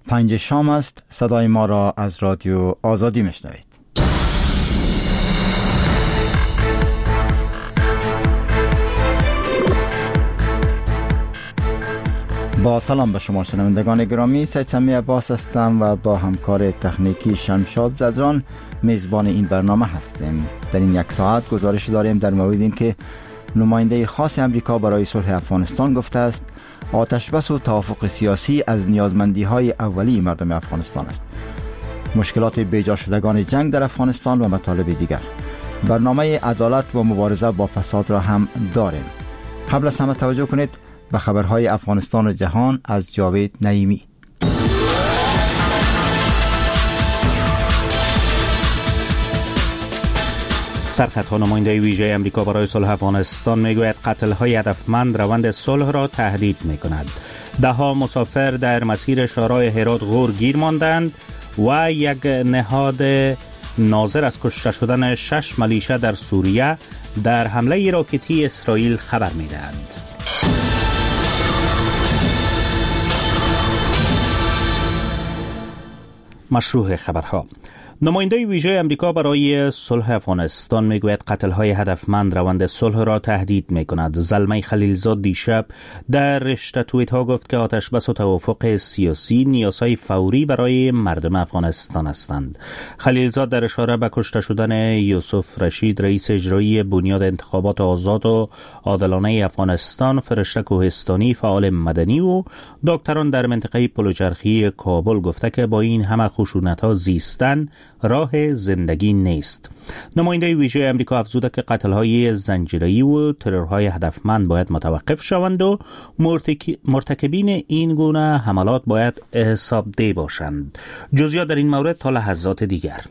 5 شام است. صدای ما را از رادیو آزادی میشنوید. با سلام به شما شنوندگان گرامی، سید سمی عباس هستم و با همکار تکنیکی شمشاد زدران میزبان این برنامه هستیم. در این یک ساعت گزارش داریم در مورد این که نماینده خاص امریکا برای صلح افغانستان گفته است آتش بس و توافق سیاسی از نیازمندی های اولیه مردم افغانستان است. مشکلات بیجا شدگان جنگ در افغانستان و مطالب دیگر. برنامه عدالت و مبارزه با فساد را هم داریم. قبل از همه توجه کنید به خبرهای افغانستان و جهان از جاوید نعیمی. سرخط نماینده ویژه امریکا برای صلح افغانستان میگوید قتل‌های هدفمند روند صلح را تهدید می‌کند. ده‌ها مسافر در مسیر شهرهای هرات غور گیر ماندند و یک نهاد ناظر از کشته شدن 6 ملیشه در سوریه در حمله راکتی اسرائیل خبر می‌دهند. مشروع خبرها. نماینده ویژه امریکا برای صلح افغانستان میگوید قتل‌های هدفمند روند صلح را تهدید می‌کند. زلمه خلیلزاد دیشب در رشته توییت‌ها گفت که آتشبس و توافق سیاسی نیازهای فوری برای مردم افغانستان هستند. خلیلزاد در اشاره به کشته شدن یوسف رشید رئیس اجرایی بنیاد انتخابات آزاد و عادلانه افغانستان، فرشته کوهستانی فعال مدنی و دکتران در منطقه پلوچرخی کابل گفته که با این همه خشونت‌ها زیستن راه زندگی نیست. نماینده ویژه امریکا افزوده که قتل‌های زنجیره‌ای و ترورهای هدفمند باید متوقف شوند و مرتکبین این گونه حملات باید حسابدهی باشند. جزئیات در این مورد تا لحظات دیگر.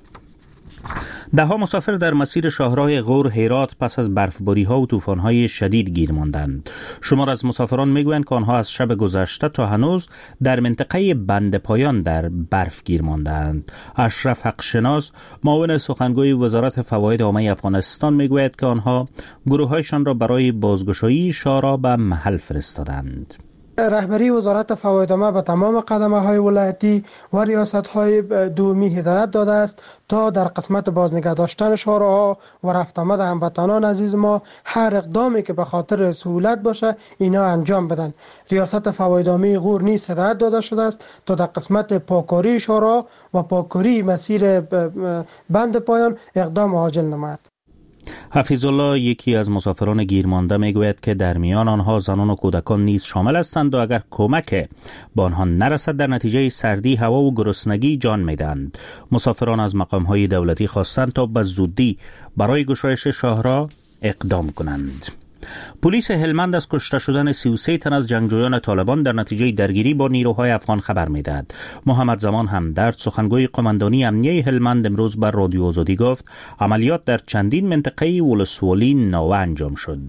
ده‌ها مسافر در مسیر شاهراه غور هرات پس از برفباری‌ها و طوفان‌های شدید گیر ماندند. شمار از مسافران میگویند که آنها از شب گذشته تا هنوز در منطقه بند پایان در برف گیر ماندند. اشرف حقشناس معاون سخنگوی وزارت فواید عامه افغانستان میگوید که آنها گروه‌هایشان را برای بازگشایی شارا به محل فرستادند. رهبری وزارت فواید عامه به تمام قدمه‌های ولایتی و ریاست‌های دومی هدایت داده است تا در قسمت بازنگه داشتن شهرها و رفت آمد هموطنان عزیز ما هر اقدامی که به خاطر سهولت باشه اینا انجام بدن. ریاست فواید عامه غور نیز هدایت داده شده است تا در قسمت پاککاری شهرها و پاککاری مسیر بند پایان اقدام عاجل نماید. حفیظ الله یکی از مسافران گیرمانده میگوید که در میان آنها زنان و کودکان نیز شامل هستند و اگر کمک به آنها نرسد در نتیجه سردی هوا و گرسنگی جان میدهند. مسافران از مقام‌های دولتی خواستند تا به زودی برای گشایش شاهراه اقدام کنند. پلیس هلمند از کشته شدن 33 تن از جنگجویان طالبان در نتیجه درگیری با نیروهای افغان خبر می‌دهد. محمد زمان همدرد سخنگوی قماندانی امنیه هلمند امروز بر رادیو آزادی گفت عملیات در چندین منطقه ولسوالی ناوه انجام شد.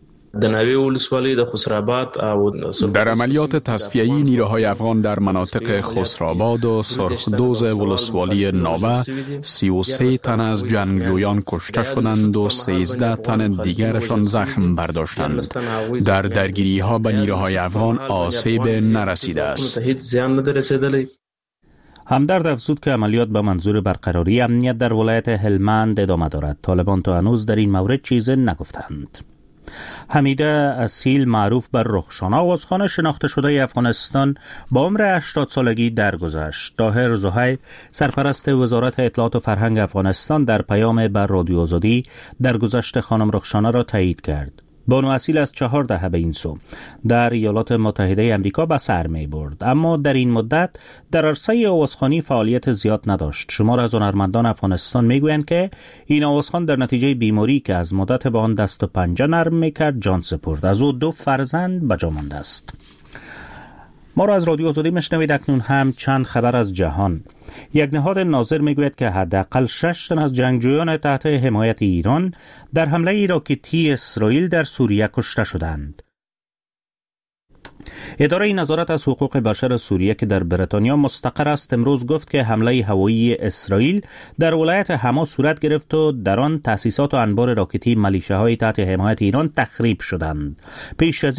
در عملیات تصفیه‌ای نیروهای افغان در مناطق خسرآباد و سرخدوز ولسوالی ناوه 33 تن از جنگجویان کشته شدند و 13 تن دیگرشان زخم برداشتند. در درگیری‌ها به نیروهای افغان آسیب نرسیده است. همدرد افزود که عملیات به منظور برقراری امنیت در ولایت هلمند ادامه دارد. طالبان تا هنوز در این مورد چیزی نگفتند. حمیده اصیل معروف بر رخشان آوازخوان شناخته شده افغانستان با عمر 80 سالگی درگذشت. طاهر زهیر سرپرست وزارت اطلاعات و فرهنگ افغانستان در پیام بر رادیو آزادی درگذشت خانم رخشانه را تایید کرد. بانو اصیل از 4 دهه به این سو در ایالات متحده امریکا به سر می برد، اما در این مدت در عرصه آوازخوانی فعالیت زیاد نداشت. شمار از هنرمندان افغانستان می گویند که این آوازخوان در نتیجه بیماری که از مدت به آن دست و پنجه نرم می کرد جان سپرد. از او 2 فرزند به جا مانده است. ما را از رادیو آزادی میشنوید. اکنون هم چند خبر از جهان. یک نهاد ناظر میگوید که حداقل 6 تن از جنگجویان تحت حمایت ایران در حمله راکتی اسرائیل در سوریه کشته شدند. اداره نظارت از حقوق بشر سوریه که در بریتانیا مستقر است امروز گفت که حمله هوایی اسرائیل در ولایت حما صورت گرفت و در آن تأسیسات و انبار راکتی ملیشه‌های تحت حمایت ایران تخریب شدند. پیش از این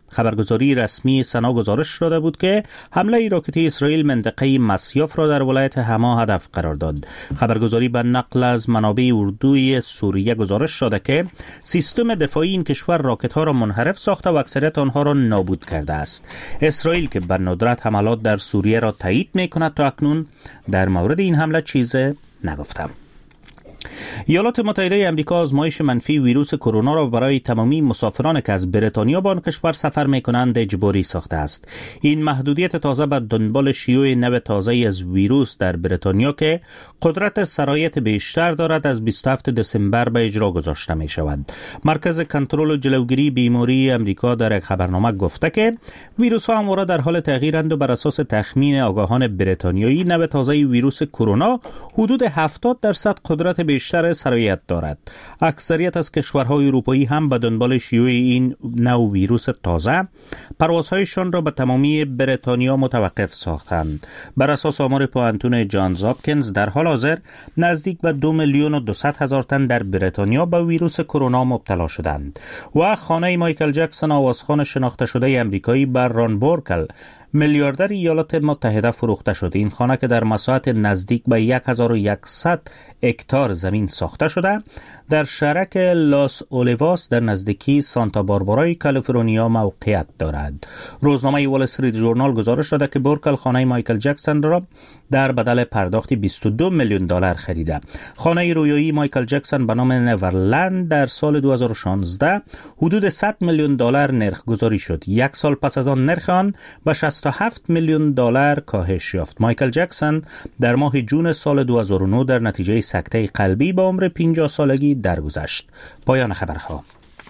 خبرگزاری رسمی سنا گزارش داده بود که حمله راکتی اسرائیل منطقه مسیاف را در ولایت حما هدف قرار داد. خبرگزاری به نقل از منابع اردوی سوریه گزارش داده که سیستم دفاعی این کشور راکت‌ها را منحرف ساخته و اکثریت آنها را نابود کرده است. اسرائیل که به ندرت حملات در سوریه را تایید می‌کند تا اکنون در مورد این حمله چیزی نگفته. ایالات متحده آمریکا آزمایش منفی ویروس کرونا را برای تمامی مسافران که از بریتانیا به آن کشور سفر می‌کنند اجباری ساخته است. این محدودیت تازه به دنبال شیوع نو تازه‌ای از ویروس در بریتانیا که قدرت سرایت بیشتر دارد از 27 دسامبر به اجرا گذاشته می‌شود. مرکز کنترل و جلوگیری بیماری آمریکا در یک خبرنامه گفته که ویروس‌ها همواره در حال تغییرند و بر اساس تخمین آگاهان بریتانیایی نو تازه ویروس کرونا حدود 70% قدرت بیشتر سرایت دارد. اکثریت از کشورهای اروپایی هم به دنبال شیوع این نوع ویروس تازه پروازهایشان را به تمامی بریتانیا متوقف ساختند. بر اساس آمار پوانتون جانز هاپکینز در حال حاضر نزدیک به 2,200,000 تن در بریتانیا به ویروس کرونا مبتلا شدند و خانه مایکل جکسون آوازخوان شناخته شده آمریکایی بر ران بورکل میلیاردر ایالات متحده فروخته شد. این خانه که در مساحت نزدیک به 1100 هکتار زمین ساخته شده در شهرک لاس اولیواس در نزدیکی سانتا باربارای کالیفرنیا موقعیت دارد. روزنامه وال استریت ژورنال گزارش داده که بورکل خانه مایکل جکسون را در بدل پرداخت $22 میلیون خریده. خانه رویایی مایکل جکسون به نام نیورلند در سال 2016 حدود $100 میلیون نرخ گذاری شد. یک سال پس از آن نرخ آن به $67 میلیون کاهش یافت. مایکل جکسون در ماه جون سال 2009 در نتیجه سکته قلبی به عمر 50 سالگی درگذشت. پایان خبرها.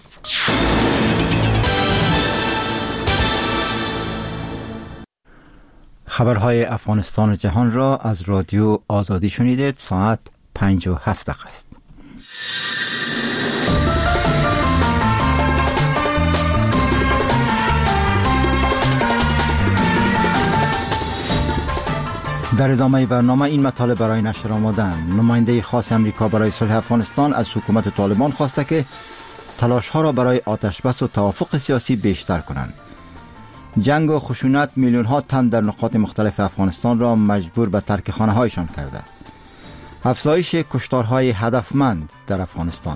خبرهای افغانستان و جهان را از رادیو آزادی شنیدید. ساعت 5:07 است. در ادامه برنامه این مطالب برای نشر آمدند. نماینده خاص امریکا برای صلح افغانستان از حکومت طالبان خواسته که تلاش‌ها را برای آتشبس و توافق سیاسی بیشتر کنند. جنگ و خشونت میلیون‌ها تن در نقاط مختلف افغانستان را مجبور به ترک خانه‌هایشان کرده. افزایش کشتارهای هدفمند در افغانستان.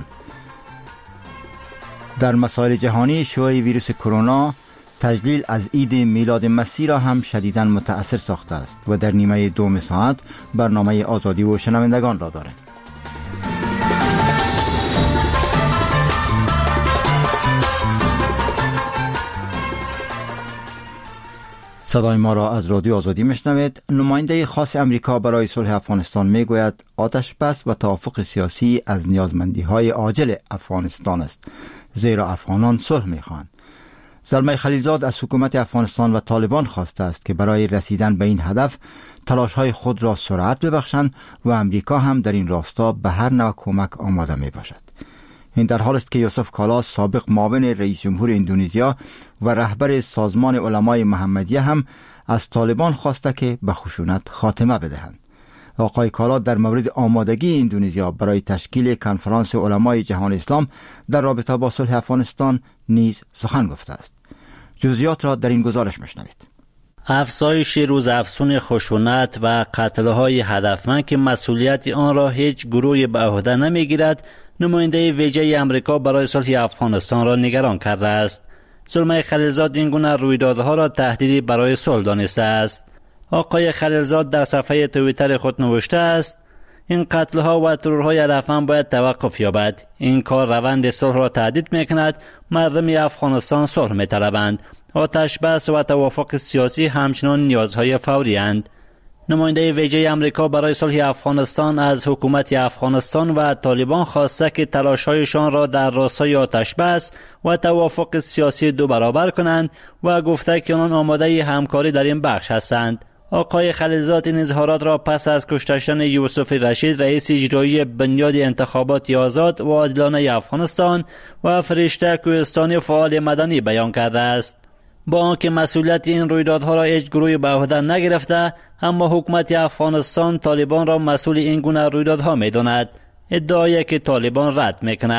در مسائل جهانی شیوع ویروس کرونا تجلیل از عید میلاد مسیح را هم شدیداً متأثر ساخته است و در نیمه دوم ساعت برنامه آزادی و شنوندگان را دارد. صدای ما را از رادیو آزادی میشنوید. نماینده خاص امریکا برای صلح افغانستان میگوید آتش بس و توافق سیاسی از نیازمندی‌های عاجل افغانستان است، زیرا افغانان صلح می‌خواهند. زلمه خلیلزاد از حکومت افغانستان و طالبان خواسته است که برای رسیدن به این هدف تلاش‌های خود را سرعت ببخشند و امریکا هم در این راستا به هر نوع کمک آماده میباشد. این در حال است که یوسف کالاس سابق معاون رئیس جمهور اندونزیا و رهبر سازمان علمای محمدیه هم از طالبان خواسته که به خشونت خاتمه بدهند. آقای کالا در مورد آمادگی اندونزیا برای تشکیل کنفرانس علمای جهان اسلام در رابطه با صلح افغانستان نیز سخن گفته است. جزئیات را در این گزارش میشنوید. افزایش روزافزون خشونت و قتل‌های هدفمند که مسئولیت آن را هیچ گروهی به عهده نمیگیرد، نماینده ویژه آمریکا برای صلح افغانستان را نگران کرده است. زلمه خلیلزاد این گونه رویدادها را تهدیدی برای صلح دانسته است. آقای خلیلزاد در صفحه توییتر خود نوشته است: این قتل‌ها و ترورهای هدفمند باید توقف یابد. این کار روند صلح را تهدید می‌کند. مردم افغانستان صلح می‌طلبند. آتش بس و توافق سیاسی همچنان نیازهای فوری اند. نماینده ویژه آمریکا برای صلح افغانستان از حکومت افغانستان و طالبان خواسته که تلاش‌هایشان را در راستای آتش بس و توافق سیاسی دو برابر کنند و گفته که آنان آماده همکاری در این بخش هستند. آقای خلیلزاد این اظهارات را پس از کشته شدن یوسف رشید رئیس اجرایی بنیاد انتخابات آزاد و عادلانه افغانستان و فرشته کوهستانی فعال مدنی بیان کرده است. با آنکه مسئولیت این رویدادها را هیچ گروهی به عهده نگرفته، اما حکومت افغانستان طالبان را مسئول این گونه رویدادها می‌داند. ادعایی که طالبان رد می‌کند.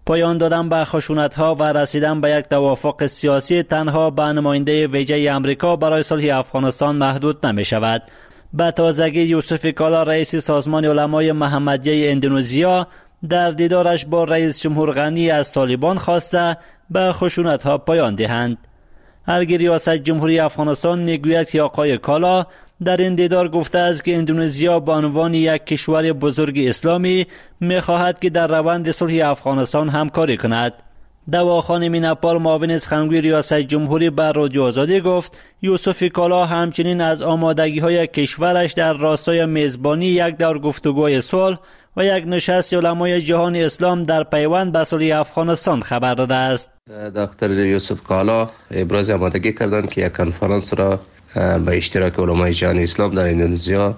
پایان دادن به خشونت‌ها و رسیدن به یک توافق سیاسی تنها به نماینده ویژه آمریکا برای صلح افغانستان محدود نمی‌شود. به تازگی یوسف کالا رئیس سازمان علمای محمدیه اندونزیا در دیدارش با رئیس جمهور غنی از طالبان خواسته به خشونت‌ها پایان دهند. الگی ریاست جمهوری افغانستان میگوید که آقای کالا در این دیدار گفته است که اندونزیا به عنوان یک کشور بزرگ اسلامی می‌خواهد که در روند صلح افغانستان همکاری کند. دواخان میناپال معاون سخنگوی ریاست جمهوری بر رادیو آزادی گفت یوسف کالا همچنین از آمادگی‌های کشورش در راستای میزبانی یک دور گفتگوی صلح و یک نشست علمای جهان اسلام در پیوند به صلح افغانستان خبر داده است. دکتر یوسف کالا ابراز آمادگی کردند که یک کنفرانس را به اشتراک علمای جهان اسلام در اندونزیا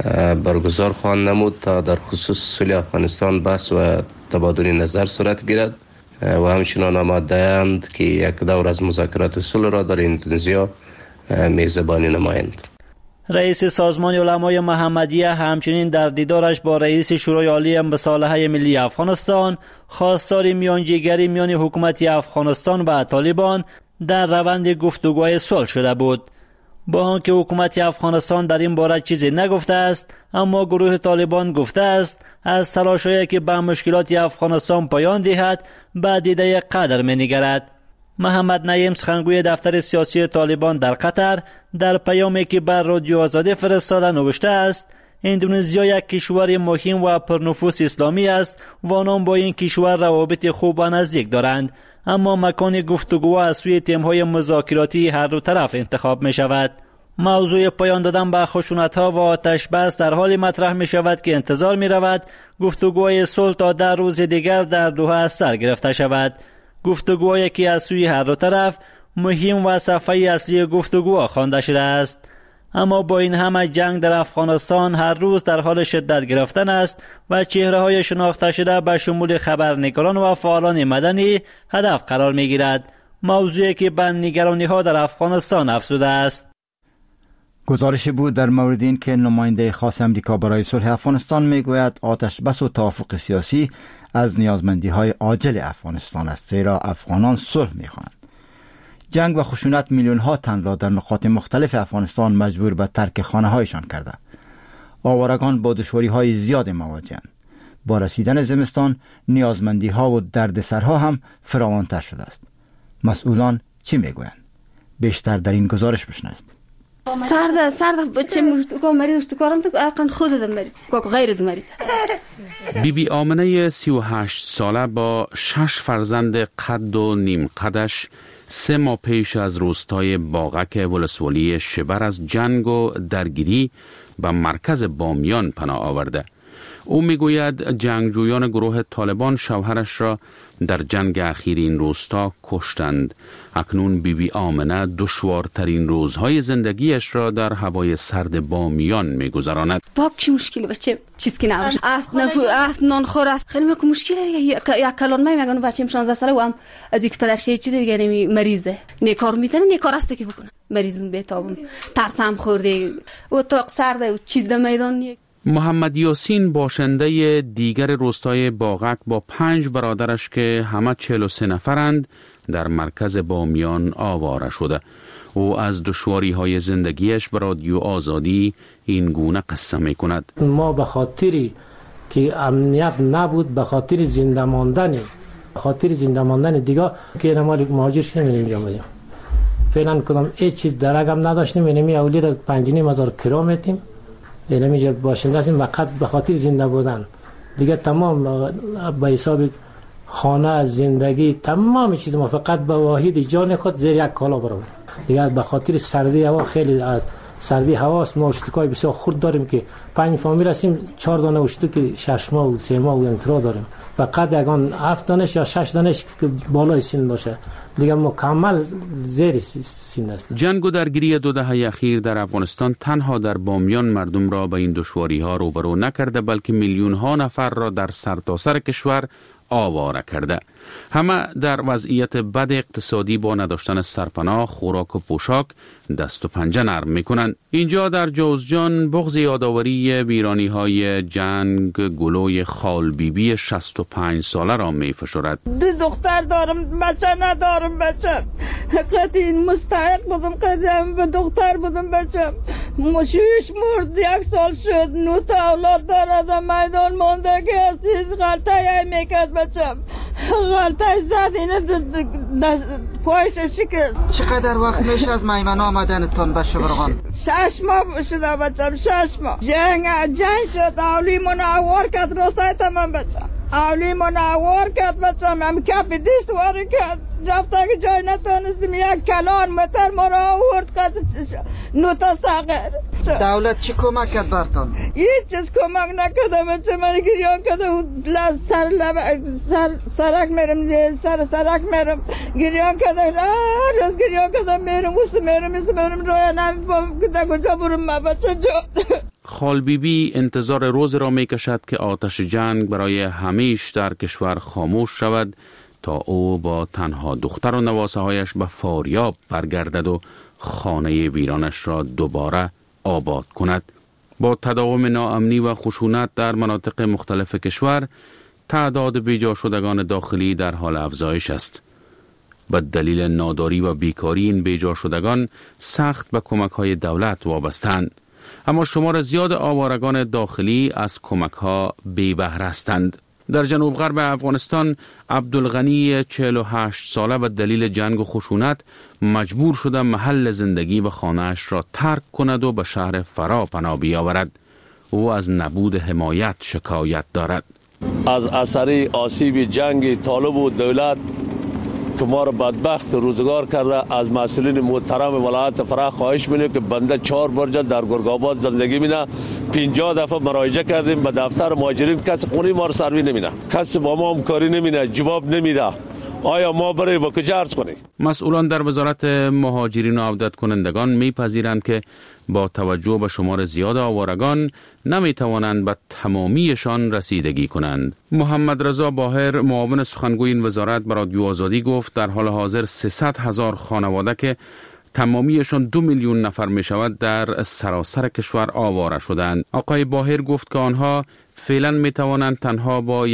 برگزار خواهند نمود تا در خصوص صلح افغانستان بحث و تبادل نظر صورت گیرد و همچنان آماده‌اند که یک دور از مذاکرات صلح را در اندونزیا میزبانی نمایند. رئیس سازمان علمای محمدیه همچنین در دیدارش با رئیس شورای عالی مصالحه ملی افغانستان خواستار میانجیگری میان حکومت افغانستان و طالبان در روند گفتگوهای صلح شده بود. با آنکه حکومت افغانستان در این باره چیزی نگفته است، اما گروه طالبان گفته است از تلاش‌هایی که به مشکلات افغانستان پایان دهد به دیده قدر می‌نگرد. محمد نعیم سخنگوی دفتر سیاسی طالبان در قطر در پیامی که بر رادیو آزادی فرستاده نوشته است اندونزیا یک کشور مهم و پرنفوذ اسلامی است و آنان با این کشور روابط خوب و نزدیک دارند، اما مکان گفتگو از سوی تیم‌های مذاکراتی هر دو طرف انتخاب می شود. موضوع پایان دادن به خشونت‌ها و آتش بس در حال مطرح می شود که انتظار می رود گفتگوهای صلح تا 10 روز دیگر در دوحه سر گرفته شود. گفتگوهایی که از سوی هر دو طرف مهم و صفحه اصلی گفتگوها خوانده شده است. اما با این همه جنگ در افغانستان هر روز در حال شدت گرفتن است و چهره‌های شناخته شده به شمول خبرنگاران و فعالان مدنی هدف قرار می‌گیرد، موضوعی که به نگرانی‌ها در افغانستان افزوده است. گزارش بود در مورد این که نماینده خاص امریکا برای صلح افغانستان میگوید آتش بس و توافق سیاسی از نیازمندی‌های عاجل افغانستان است، زیرا افغانان صلح می‌خواهند. جنگ و خشونت میلیون‌ها تن را در نقاط مختلف افغانستان مجبور به ترک خانه‌هایشان کرده. آوارگان با دشواری‌های زیاد مواجه‌اند. با رسیدن زمستان نیازمندی‌ها و دردسرها هم فراوان‌تر شده است. مسئولان چی میگویند؟ بیشتر در این گزارش بشنوید. سرد بچه مریض تو کارم تو اقن خود مریض غیر از مریض. بیبی آمنه 38 ساله با 6 فرزند قد و نیم قدش 3 ماه پیش از روستای باغک ولسوالی شبر از جنگ و درگیری به مرکز بامیان پناه آورده. او میگوید جنگجویان گروه طالبان شوهرش را در جنگ اخیر این روستا کشتند. اکنون بیبی آمنه دشوارترین روزهای زندگیش را در هوای سرد بامیان میگذراند. باب چی مشکلی بچه چیز که نباشه افت نان خور خیلی میگم مشکلی دیگه یک کلان میگن بچه‌م 16 ساله و هم از یک پدرش چی دیگه نمی مریضه نیکار میتونه نیکار است که بکنه مریضم بتابم ترسم خورده و تا سرد و چیز در میدان. محمد یاسین باشنده دیگر روستای باغک با 5 برادرش که همه 43 نفرند در مرکز بامیان آواره شده. او از دشواری‌های زندگیش به رادیو آزادی این گونه قصه می‌کند. ما به خاطری که امنیت نبود، به خاطر زنده ماندن دیگه که ما مهاجر شدیم می‌آمدیم. فعلا کدام هیچ چیز درگم نداشتیم، یعنی اولی را 5,500 کرا می‌تیم. یعنی باشنده هستیم فقط به خاطر زنده بودن. دیگه تمام به حساب خانه، زندگی، تمام چیز ما فقط به واحد جان خود زیر یک کالا برام. دیگه به خاطر سردی هوا خیلی از سردی هواست ما اشتکای بسیار خرد داریم که 5 فامیل هستیم 4 دانه اشتک 6 ماه و 3 ماه و انترا داریم. فقط یگان 7 دانش یا 6 دانش که بالای سن باشه. دیگه مکمل زیر سن است. جنگ و درگیری 2 دهه اخیر در افغانستان تنها در بامیان مردم را به این دشواری‌ها روبرو نکرده، بلکه میلیون‌ها نفر را در سرتاسر کشور آواره کرده. همه در وضعیت بد اقتصادی با نداشتن سرپناه، خوراک و پوشاک دست و پنجه نرم میکنند. اینجا در جوزجان بغض یادآوری ویرانی های جنگ گلوی خال بیبی 65 ساله را میفشرد. 2 دختر دارم، بچه ندارم. بچه قطعی مستحق بودم، قطعی به دختر بودم. بچه مشویش مرد، 1 سال شد. 9 تا اولاد دارد، میدان مانده که هستید غلطه میکرد. بچه غلطه زد، اینه پایش شکست. چقدر وقت میشه از میمن آمدنتان به شبرغان؟ 6 ماه شده بچم، 6 ماه. جنگ شد، اولی منوار کرد روستای تمام. بچم اولی منوار کرد. بچم هم کپ دیست واری کرد، جفته که جای نتانستیم. 1 کلان متر ما را آورد کرد. 9 تا صغیر. دولت چی کمک کرد برتان؟ هیچ چیز کمک نکرده. بچه من گریان کرده، سرک میرم، سرک میرم گریان کرده. روز گریان کرده میرم رویا نمیفهم که در کجا برم. من بچه جا خال بیبی انتظار روز را می کشد که آتش جنگ برای همیش در کشور خاموش شود تا او با تنها دختر و نواسه هایش به فاریاب برگردد و خانه ویرانش را دوباره آباد کند. با تداوم ناامنی و خشونت در مناطق مختلف کشور، تعداد بیجا شدگان داخلی در حال افزایش است. به دلیل ناداری و بیکاری این بیجا شدگان سخت به کمک‌های دولت وابستند. اما شمار زیاد آوارگان داخلی از کمک‌ها بی بهره هستند. در جنوب غرب افغانستان عبدالغنی 48 ساله به دلیل جنگ و خشونت مجبور شده محل زندگی و خانه‌اش را ترک کند و به شهر فرا پناه بیاورد. او از نبود حمایت شکایت دارد. از اثر آسیب جنگ طالب و دولت که ما را بدبخت روزگار کرده، از مسئولین محترم ولایت فرا خواهش می‌کنیم که بنده 4 برجه در گرگ‌آباد زندگی می‌کنه. 50 دفعه مراجعه کردیم به دفتر مهاجرین، کسی خونه ما را سروی نمی‌کنه، کسی با ما همکاری نمی‌کنه، جواب نمیده. آیا ما برای با کجا عرض کنیم؟ مسئولان در وزارت مهاجرین و عودت کنندگان می‌پذیرند که با توجه به شمار زیاد آوارگان نمی‌توانند به تمامیشان رسیدگی کنند. محمد رضا باهر معاون سخنگوی این وزارت به رادیو آزادی گفت در حال حاضر 300,000 خانواده که تمامیشان 2 میلیون نفر می شود در سراسر کشور آواره شدند. آقای باهر گفت که آنها فعلا می توانند تنها با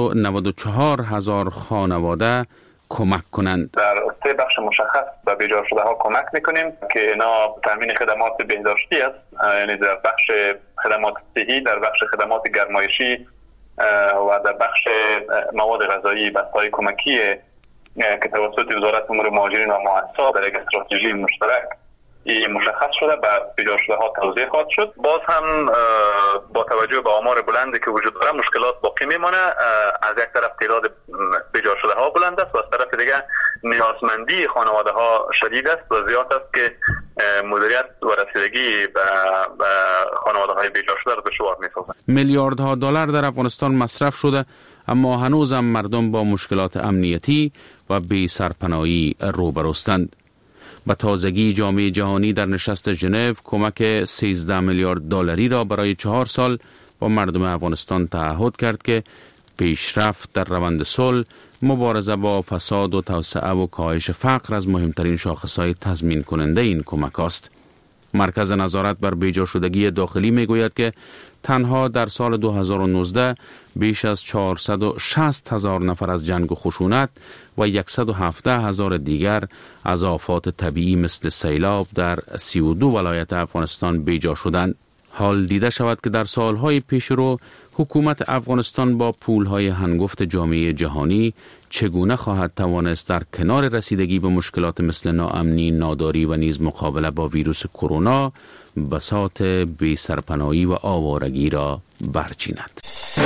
194,000 خانواده کمک کنند. در 3 بخش مشخص به بیجا شده ها کمک میکنیم که اینا تامین خدمات بهداشتی است، یعنی در بخش خدمات صحی، در بخش خدمات گرمایشی و در بخش مواد غذایی، بسته‌های کمکی که توسط وزارت امور مهاجرین و مؤسسات در یک استراتژی مشترک مشخص شده به بیجا شده ها توزیع خواهد شد. باز هم با توجه به آمار بلندی که وجود داره مشکلات باقی میمانه. از یک طرف تعداد بیجا شده ها بلند است و از طرف دیگه نیازمندی خانواده ها شدید است و زیاد است که مدیریت و رسیدگی به خانواده های بیجا شده را دشوار می‌سازد. میلیاردها دلار در افغانستان مصرف شده، اما هنوزم مردم با مشکلات امنیتی و بی سرپناهی روبروستند. به تازگی جامعه جهانی در نشست ژنو کمک 13 میلیارد دلاری را برای 4 سال با مردم افغانستان تعهد کرد که پیشرفت در روند صلح، مبارزه با فساد و توسعه و کاهش فقر از مهمترین شاخصهای تضمین کننده این کمک است. مرکز نظارت بر بیجا شدگی داخلی می گوید که تنها در سال 2019 بیش از 460,000 نفر از جنگ و خشونت و 117,000 دیگر از آفات طبیعی مثل سیلاب در 32 ولایت افغانستان بیجا شدند. حال دیده شود که در سالهای پیش رو حکومت افغانستان با پولهای هنگفت جامعه جهانی چگونه خواهد توانست در کنار رسیدگی به مشکلات مثل ناامنی، ناداری و نیز مقابله با ویروس کرونا بساط بی سرپناهی و آوارگی را برچیند.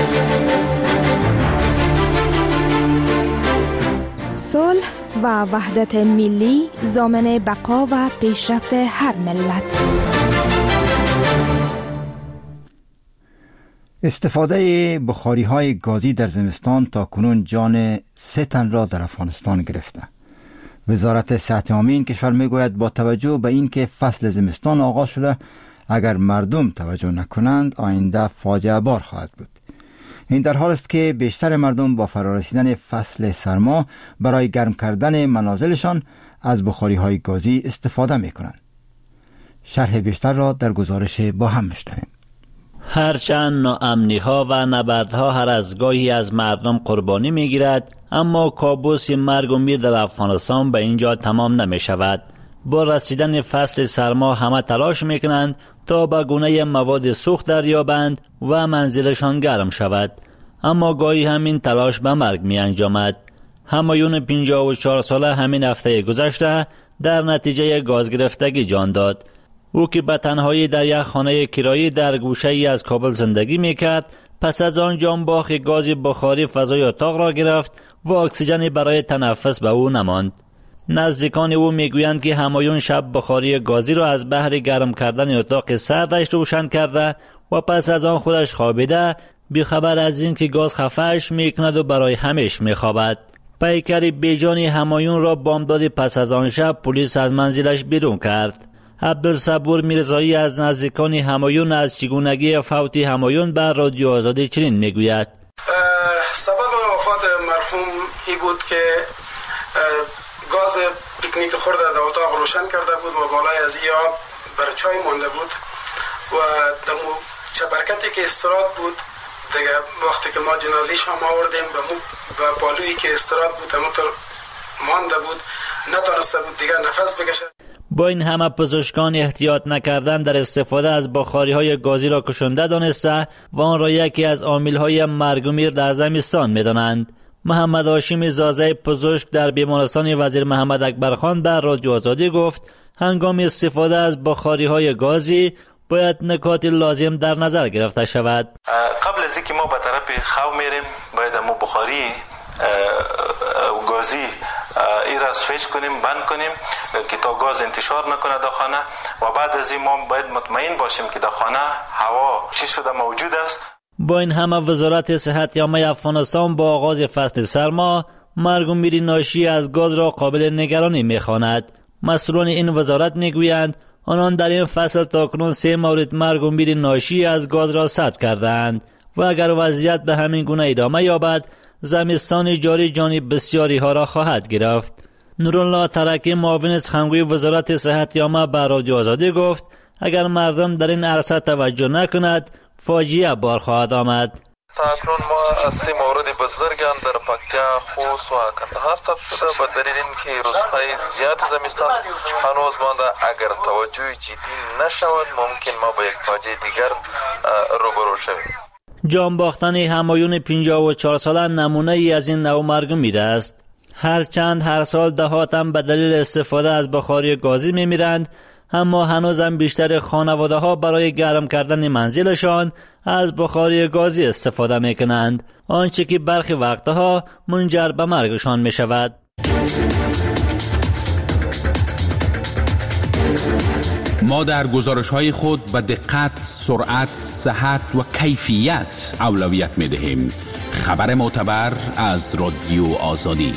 صلح و وحدت ملی ضامن بقا و پیشرفت هر ملت. استفاده بخاری‌های گازی در زمستان تا کنون جان 3 تن را در افغانستان گرفته. وزارت صحت عامه این کشور میگوید با توجه به اینکه فصل زمستان آغاز شده، اگر مردم توجه نکنند آینده فاجعه بار خواهد بود. این در حال است که بیشتر مردم با فرارسیدن فصل سرما برای گرم کردن منازلشان از بخاری‌های گازی استفاده می‌کنند. شرح بیشتر را در گزارش با هم می‌شنویم. هرچند ناامنی‌ها و نبردها هر از گاهی از مردم قربانی می‌گیرد، اما کابوس مرگ و میر در افغانستان به اینجا تمام نمی‌شود. با رسیدن فصل سرما همه تلاش می‌کنند تا به گونه مواد سوخت دریابند و منزلشان گرم شود، اما گاهی همین تلاش به مرگ می‌انجامد. همایون 54 ساله همین هفته گذشته در نتیجه گاز گرفتگی جان داد. او که به تنهایی در یک خانه کرایی در گوشه‌ای از کابل زندگی میکرد، پس از آن جانباخ گاز بخاری فضای اتاق را گرفت و اکسیژنی برای تنفس به او نماند. نزدیکان او میگویند که همایون شب بخاری گازی را از بهر گرم کردن اتاق سردش روشن کرده و پس از آن خودش خوابیده، بیخبر از این که گاز خفه‌اش میکند و برای همیشه میخوابد. پیکر بیجانی همایون را بامداد پس از آن شب پلیس از منزلش بیرون کرد. عبدالصبور میرزایی از نزدیکان همایون از چگونگی فوت همایون بر رادیو آزادی چنین میگوید. سبب وفات مرحوم ای بود که گاز پیکنیک خورده در اتاق روشن کرده بود و بالای از این آب بر چای مانده بود و دمو چپرکتی که استراد بود دیگه وقتی که ما جنازیش هم آوردیم به پالویی که استراد بود همونطور مانده بود، نتانسته بود دیگه نفس بکشه. با این همه پزشکان احتیاط نکردن در استفاده از بخاری‌های گازی را کشنده دانسته و آن را یکی از عامل‌های مرگ و میر در زمستان می‌دانند. محمد هاشم زازه پزشک در بیمارستان وزیر محمد اکبرخان بر رادیو آزادی گفت هنگام استفاده از بخاری‌های گازی باید نکات لازم در نظر گرفته شود. قبل از اینکه ما به طرف خو میریم باید مو بخاری گازی ای را سویچ کنیم، بند کنیم که تا گاز انتشار نکنه در خانه و بعد از این ما باید مطمئن باشیم که در خانه هوا چی شده موجود است. با این همه وزارت صحت عامه افغانستان با آغاز فصل سرما مرگ و میر ناشی از گاز را قابل نگرانی می‌خواند. مسئولان این وزارت میگویند آنان در این فصل تاکنون 3 مورد مرگ و میر ناشی از گاز را ثبت کردند و اگر وضعیت به همین گونه ادامه یابد زمستان جاری جانی بسیاری ها را خواهد گرفت. نورالله ترکی معاون سخنگوی وزارت صحت عامه به رادیو آزادی گفت اگر مردم در این عرصه توجه نکند فاجعه بار خواهد آمد. تاکنون ما از 3 مورد بزرگان در پکتیا، خوست و کندهار ثبت شده به دلیل اینکه روزهای زیاد زمستان هنوز مانده. اگر توجه جدی نشود ممکن ما با یک فاجعه دیگر روبرو شویم. جان باختن همایون 54 ساله نمونه ای از این نوع مرگ و میر است. هر سال دهاتم به دلیل استفاده از بخاری گازی میمیرند، اما هنوزم بیشتر خانواده ها برای گرم کردن منزلشان از بخاری گازی استفاده میکنند، آنچه که برخی وقتها منجر به مرگشان میشود. ما در گزارش‌های خود به دقت، سرعت، صحت و کیفیت اولویت می‌دهیم. خبر معتبر از رادیو آزادی.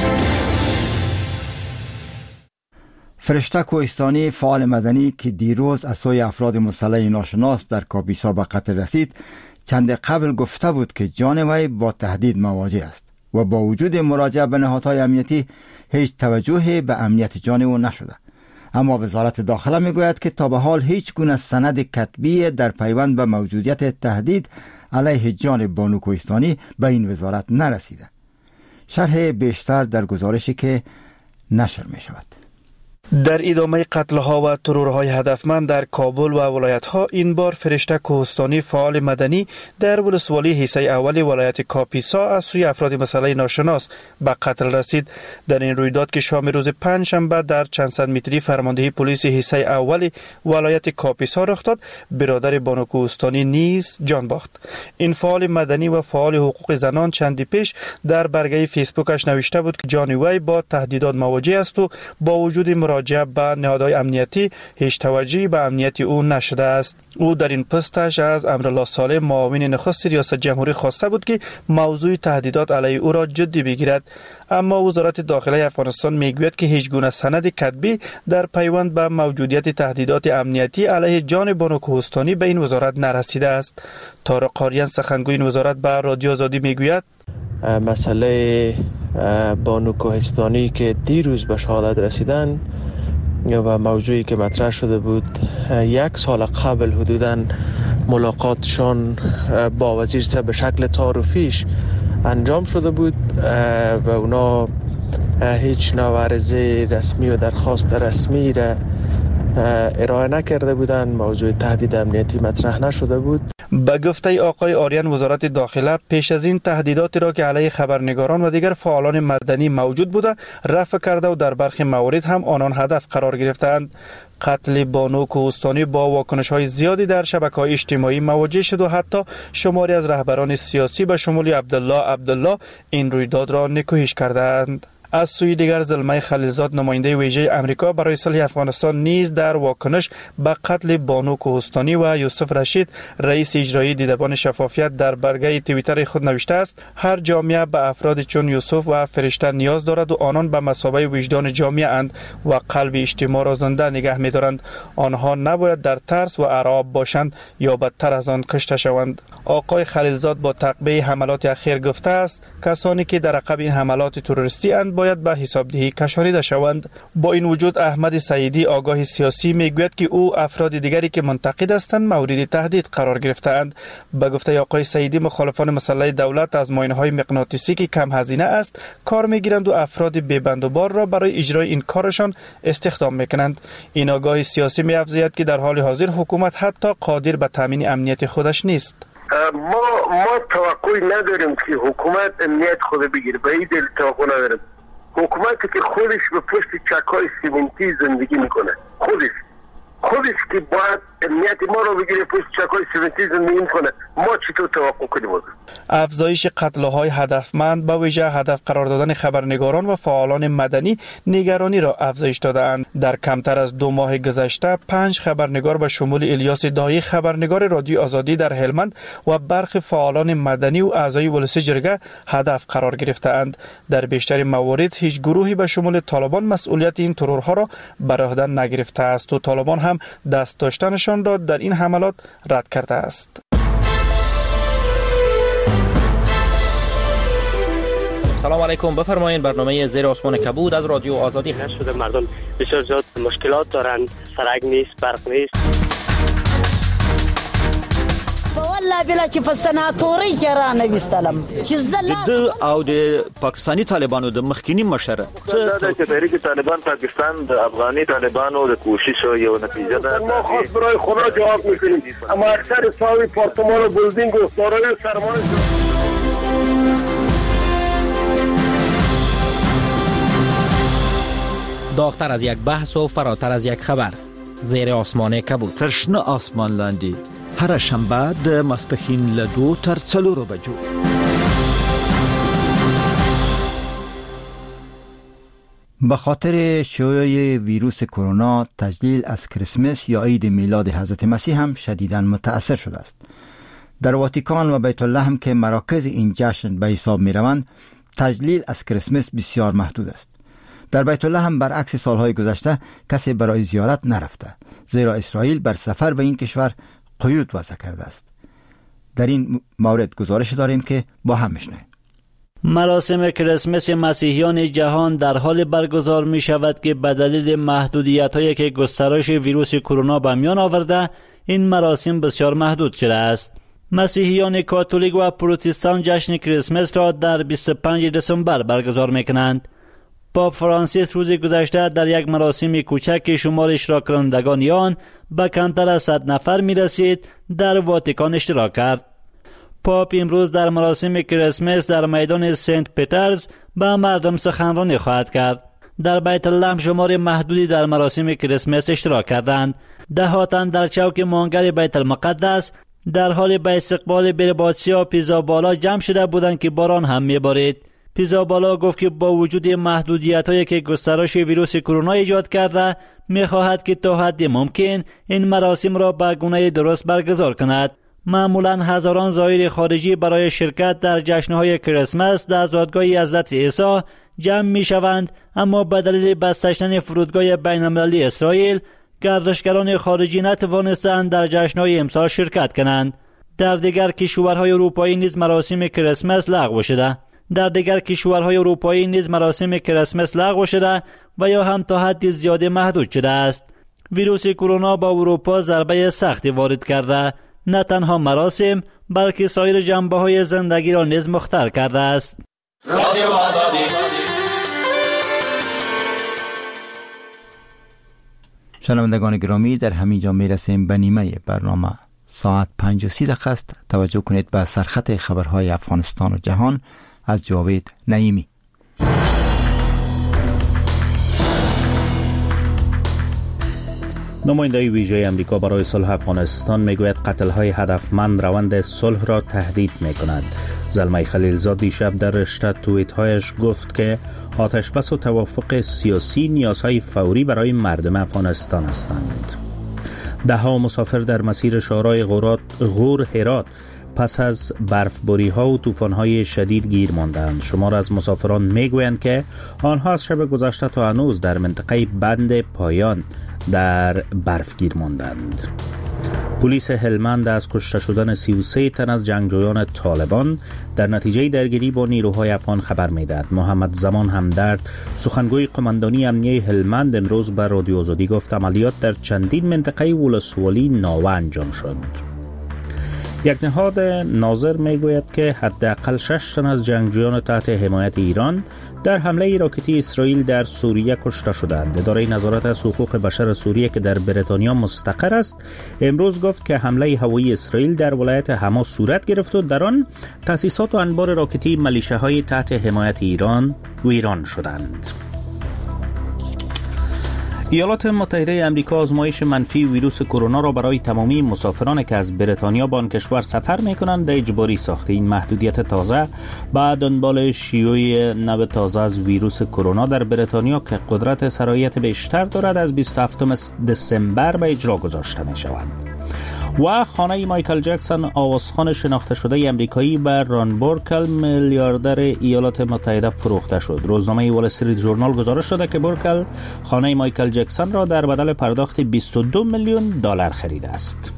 فرشته کوهستانی فعال مدنی که دیروز از سوی افراد مسلح ناشناس در کاپیسا به قتل رسید چند قبل گفته بود که جان وی با تهدید مواجه است و با وجود مراجعه به نهادهای امنیتی هیچ توجهی به امنیت جان او نشده. اما وزارت داخله میگوید که تا به حال هیچ گونه سند کتبی در پیوند به موجودیت تهدید علیه جان بانو کوهستانی به این وزارت نرسیده. شرح بیشتر در گزارشی که نشر می شود. در ادامه قتل‌ها و ترورهای هدفمند در کابل و ولایت‌ها این بار فرشته کوهستانی فعال مدنی در ولسوالی حصه اول ولایت کاپیسا از سوی افراد مسلح ناشناس به قتل رسید. در این رویداد که شام روز پنجشنبه در چند صد متری فرماندهی پلیس حصه اول ولایت کاپیسا رخ داد، برادر بانو کوهستانی نیز جان باخت. این فعال مدنی و فعال حقوق زنان چندی پیش در برگه فیسبوکش نوشته بود که جان وی با تهدیدات مواجه است و با وجود راجع به نهادهای امنیتی هیچ توجهی به امنیت او نشده است. او در این پستش از امرالله صالح معاون نخست ریاست جمهوری خواسته بود که موضوع تهدیدات علیه او را جدی بگیرد، اما وزارت داخله افغانستان میگوید که هیچ گونه سند کتبی در پیوند به موجودیت تهدیدات امنیتی علیه جان بانو کوهستانی به این وزارت نرسیده است. طارق قاریان سخنگوی این وزارت به رادیو آزادی میگوید مسئله بانو کوهستانی که دیروز به شهادت رسیدن و موضوعی که مطرح شده بود 1 سال قبل حدوداً ملاقاتشان با وزیر صاحب به شکل تعارفیش انجام شده بود و اونا هیچ نوع عرضه رسمی و درخواست رسمی را ارائه نکرده بودند. موضوع تهدید امنیتی مطرح نشده بود. به گفته آقای آریان وزارت داخله پیش از این تهدیداتی را که علیه خبرنگاران و دیگر فعالان مدنی موجود بوده رفع کرده و در برخی موارد هم آنان هدف قرار گرفتند. قتل بانو کوهستانی با واکنش‌های زیادی در شبکه‌های اجتماعی مواجه شد و حتی شماری از رهبران سیاسی به شمول عبدالله این رویداد را نکوهش کردند. از سوی دیگر زلمه خلیلزاد نماینده ویژه امریکا برای صلح افغانستان نیز در واکنش به قتل بانو کوهستانی و یوسف رشید رئیس اجرایی دیدبان شفافیت در برگه توییتر خود نوشته است هر جامعه به افراد چون یوسف و فرشته نیاز دارد و آنان به مثابه وجدان جامعه اند و قلب اجتماع را زنده نگه می‌دارند. آنها نباید در ترس و ارعاب باشند یا بدتر از آن کشته شوند. آقای خلیلزاد با تعقیب حملات اخیر گفته است کسانی که در عقب این حملات تروریستی اند باید به حسابدهی کشانیده شوند. با این وجود احمد سعیدی آگاه سیاسی میگوید که او افراد دیگری که منتقد هستند مورد تهدید قرار گرفته‌اند. به گفته آقای سعیدی مخالفان مسلح دولت از ماینه‌های مغناطیسی که کم هزینه است کار میگیرند و افراد بی‌بندوبار را برای اجرای این کارشان استخدام میکنند. این آگاه سیاسی می‌افزاید که در حال حاضر حکومت حتی قادر به تامین امنیت خودش نیست. ما توقعی نداریم که حکومت امنیت خود بگیره. به این دلیل توقع نداریم. حکومتی که خودش به پشت چک‌های سیمنتی زندگی میکنه، خودش که باید امنیت ما رو بگیره پشت چک‌های سیمنتی زندگی میکنه، ما چطور توقع کنیم؟ افزایش قتل‌های هدفمند به ویژه هدف قرار دادن خبرنگاران و فعالان مدنی نگرانی را افزایش داده‌اند. در کمتر از 2 ماه گذشته 5 خبرنگار به شمول الیاس دایی خبرنگار رادیو آزادی در هلمند و برخی فعالان مدنی و اعضای ولسی جرگه هدف قرار گرفته‌اند. در بیشتر موارد هیچ گروهی به شمول طالبان مسئولیت این ترورها را بر عهده نگرفته است و طالبان هم دست داشتنشان را در این حملات رد کرده است. سلام علیکم، بفرمایید. برنامه زیر آسمان کبود از رادیو آزادی هست. شده مردم بسیار زیاد مشکلات دارند، سرک نیست، برق نیست. والله بلا چې په سناتوري کې را نه وستلم چې د او د پاکستانی طالبانو د مخکینی مشره چې تحریک طالبان پاکستان د افغاني طالبانو د کوشش یو نتیجه ده. ما خود برای خدا جواب میکنیم، اما اکثر ساوی پارتمان و بلدینگ و سارای سرمایه داغتر از یک بحث و فراتر از یک خبر. زیر آسمان کبود. ترشنه آسمان لاندی. هر شنبه د ماسپښین له 2 تر 4 بجو. به خاطر شیوع ویروس کرونا تجلیل از کریسمس یا عید میلاد حضرت مسیح هم شدیداً متأثر شده است. در واتیکان و بیت الله هم که مراکز این جشن به حساب می روند، تجلیل از کریسمس بسیار محدود است. در بیت الله هم برعکس سالهای گذشته کسی برای زیارت نرفته، زیرا اسرائیل بر سفر به این کشور قیود وضع کرده است. در این مورد گزارش داریم که با هم بشنویم. مراسم کریسمس مسیحیان جهان در حال برگزار می شود که به دلیل محدودیت‌هایی که گسترش ویروس کرونا به میان آورده، این مراسم بسیار محدود شده است. مسیحیان کاتولیک و پروتستان جشن کریسمس را در 25 دسامبر برگزار می کنند. پاپ فرانسیس روز گذشته در یک مراسم کوچک که شمار اشتراک کنندگان آن به کمتر از 100 نفر می رسید در واتیکان اشتراک کرد. پاپ امروز در مراسم کریسمس در میدان سنت پیترز به مردم سخنرانی خواهد کرد. در بیت الله شمار محدودی در مراسم کریسمس اشتراک کردند. دهاتاً در چوک مانگر بیت المقدس در حال به استقبال بربادسی و پیزا بالا جمع شده بودند که باران هم می‌بارید. پیزابالا گفت که با وجود محدودیت‌هایی که گسترش ویروس کرونا ایجاد کرده، می‌خواهد که تا حد ممکن این مراسم را به گونه درست برگزار کند. معمولاً هزاران زائر خارجی برای شرکت در جشن‌های کریسمس در زادگاه حضرت عیسی جمع می‌شوند، اما به دلیل بسته شدن فرودگاه بین‌المللی اسرائیل، گردشگران خارجی نتوانستند در جشن‌های امسال شرکت کنند. در دیگر کشورهای اروپایی نیز مراسم کریسمس لغو شده و یا هم تا حد زیاده محدود شده است. ویروس کرونا با اروپا ضربه سختی وارد کرده، نه تنها مراسم بلکه سایر جنبه‌های زندگی را نیز مختل کرده است. رادیو آزادی. شنوندگان گرامی، در همین جا میرسیم به نیمه برنامه. ساعت 5:30 است. توجه کنید به سرخط خبرهای افغانستان و جهان از جاوید نعیمی. نماینده ویژه امریکا برای صلح افغانستان میگوید قتل‌های هدفمند روند صلح را تهدید می‌کند. زلمه خلیلزاد دیشب در رشته توییت‌هایش گفت که آتشبس و توافق سیاسی نیازهای فوری برای مردم افغانستان هستند. ده‌ها مسافر در مسیر شورای غور هرات پس از برفباری‌ها و طوفان‌های شدید گیر ماندند. شمار از مسافران میگویند که آنها از شب گذشته تا هنوز در منطقه بند پایان در برف گیر ماندند. پلیس هلمند از کشته شدن 33 تن از جنگجویان طالبان در نتیجه درگیری با نیروهای افغان خبر می‌دهد. محمد زمان همدرد، سخنگوی قماندانی امنیه هلمند، امروز به رادیو آزادی گفت عملیات در چندین منطقه ولسوالی ناوه انجام شد. یک نهاد ناظر میگوید که حداقل 6 تن از جنگجویان تحت حمایت ایران در حمله راکتی اسرائیل در سوریه کشته شدند. اداره نظارت از حقوق بشر سوریه که در بریتانیا مستقر است، امروز گفت که حمله هوایی اسرائیل در ولایت حما صورت گرفت و در آن تأسیسات و انبار راکتی ملیشه‌های تحت حمایت ایران ویران شدند. ایالات متحده امریکا آزمایش منفی ویروس کرونا را برای تمامی مسافران که از بریتانیا به آن کشور سفر می‌کنند اجباری ساخته. این محدودیت تازه بعد دنبال شیوع نو تازه از ویروس کرونا در بریتانیا که قدرت سرایت بیشتر دارد از 27 دسامبر به اجرا گذاشته می‌شود. و خانه مایکل جکسون، آوازخوان شناخته شده امریکایی، بر ران بورکل میلیاردر ایالات متحده فروخته شد. روزنامه وال استریت ژورنال گزارش داده که بورکل خانه مایکل جکسون را در بدل پرداخت 22 میلیون دلار خریده است.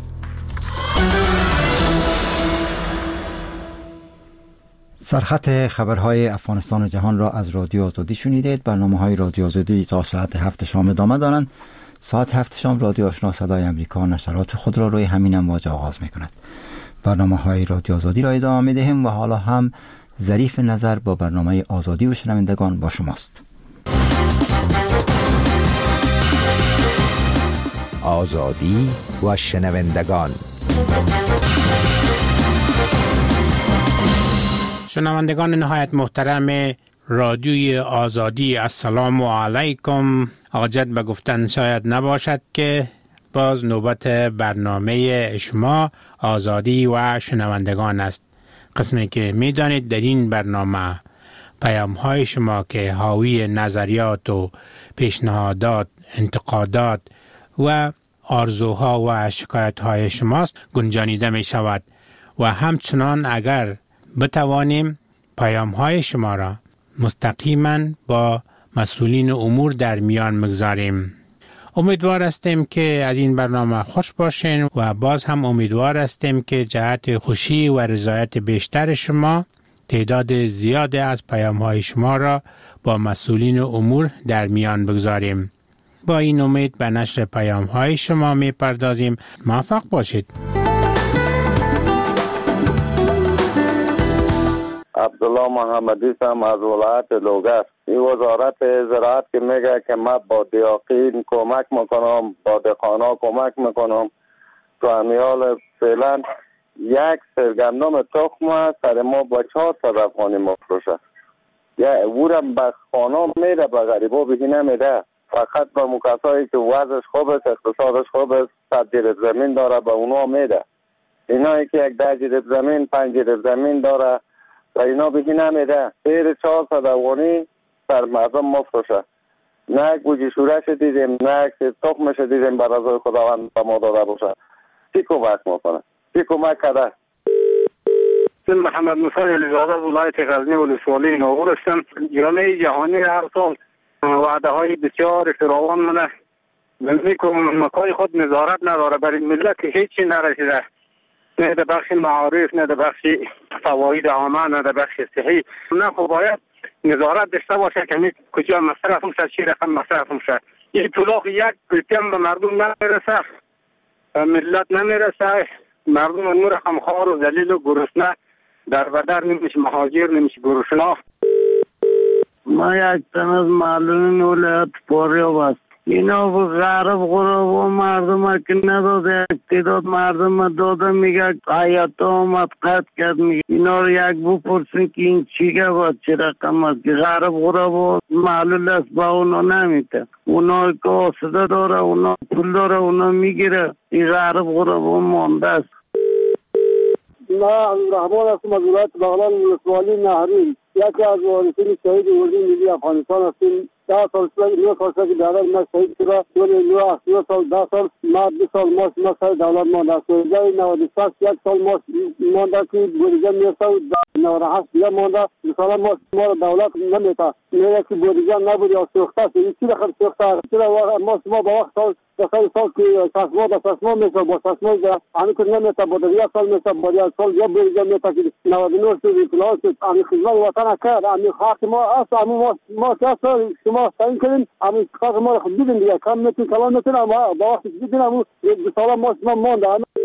سرخط خبرهای افغانستان و جهان را از رادیو آزادی شنیدید. برنامه‌های رادیو آزادی تا ساعت 7 شام ادامه دارند. ساعت 7 شام رادیو آشنا صدای امریکا نشرات خود را روی همین امواج آغاز می‌کند. برنامه‌های رادیو آزادی را ادامه می‌دهیم و حالا هم ظریف نظر با برنامه آزادی و شنوندگان با شماست. آزادی و شنوندگان. شنوندگان نهایت محترم رادیوی آزادی، السلام علیکم. آقا جد به گفتن شاید نباشد که باز نوبت برنامه شما آزادی و شنوندگان است. قسمی که میدانید در این برنامه پیام‌های شما که حاوی نظریات و پیشنهادات، انتقادات و آرزوها و شکایت‌های شماست گنجانیده می شود و همچنان اگر بتوانیم پیام‌های شما را مستقیما با مسئولین امور در میان مگذاریم. امیدوار هستیم که از این برنامه خوش باشین و باز هم امیدوار هستیم که جهت خوشی و رضایت بیشتر شما تعداد زیاد از پیام‌های شما را با مسئولین امور در میان بگذاریم. با این امید به نشر پیام‌های شما می‌پردازیم. موفق باشید. عبدالله محمدی هم از ولایت لوگر. این وزارت زراعت که میگه که ما با دیاقین کمک میکنم، با دهقانا کمک میکنم، تو امیال فعلا یک سرگندم تخم سر ما با 400 افغانی مفروشه. یا اورم به خانا میره، به غریبا بهی نمیده. فقط به مکسایی که وضعش خوب است، اقتصادش خوب است، 100 جریب زمین داره به اونا میده. اینایی که یک 10 جریب زمین، 5 جریب زمین داره و اینا بگی نمیده. غیر 400 افغانی در مردم مفروشه. نه گوجه شورش دیدیم، نه تخمش دیدیم بر رضای خداوند به ما داده باشه. چی کمک میکنه؟ چی کمک کرده؟ محمد موسی علیزاده از ولایت غزنی ولسوالی ناغور هستم. جامعه جهانی هر سال وعده های بسیار فراوان مونه. ملت مکای خود نظارت نداره، برای ملت هیچی نرسیده، نه در بخش معارف، نه در بخش فواید عامه، نه در بخش صحی. نه خب باید نظارت داشته باشه که کجا مصرف میشه، چی رقم مصرف میشه. این طلاق یک پرتیم به مردم نمیرسه، ملت نمیرسه، مردم نور خمخوار و ذلیل و گرسنه در بدر نمیشه، مهاجر نمیشه، گرسنه. ما یک تن از معلومین ولایت فاریاب است. اینا به غرب غرب و مردم که نداده، اقتداد مردم داده، میگه آیت آمد قد کرد. میگه اینا رو یک بپرسین که این چیگه باید چه رقم است که غرب غرب و معلول است با اونا نمیده. اونا که آسده داره، اونا پول داره، اونا میگیره. این غرب غرب و مانده است. ما رحمان هستم از ولایت بغلان ولسوالی نهرین. یکی از وارثین شهید اردوی ملی افغانستان هستیم. 10 سال که دولت ما شهید شده، 2 سال 10 سال ما 2 سال ما شهید دولت مانده. سوزای 96 1 سال ما مانده که بودجه میرسه و 98 دیگه مانده. مثلا ما دولت نمیده، میگه که بودجه نبود یا سوخته است. این چی رقم سوخته؟ چرا ما با وقت سال که ساسما میشه، با ساسما همین که نمیده، با 2 سال میشه، با 1 سال یا بودجه میده که 99 شد فلان شد. همین خدمت وطن کرد، همین حق ما است، همین ما که شما تعیین کنیم، همین حق ما رو خود دیدیم دیگه. کم میتونیم کلان میتونیم، اما با وقتی دیدیم همون 2 سال ما مانده.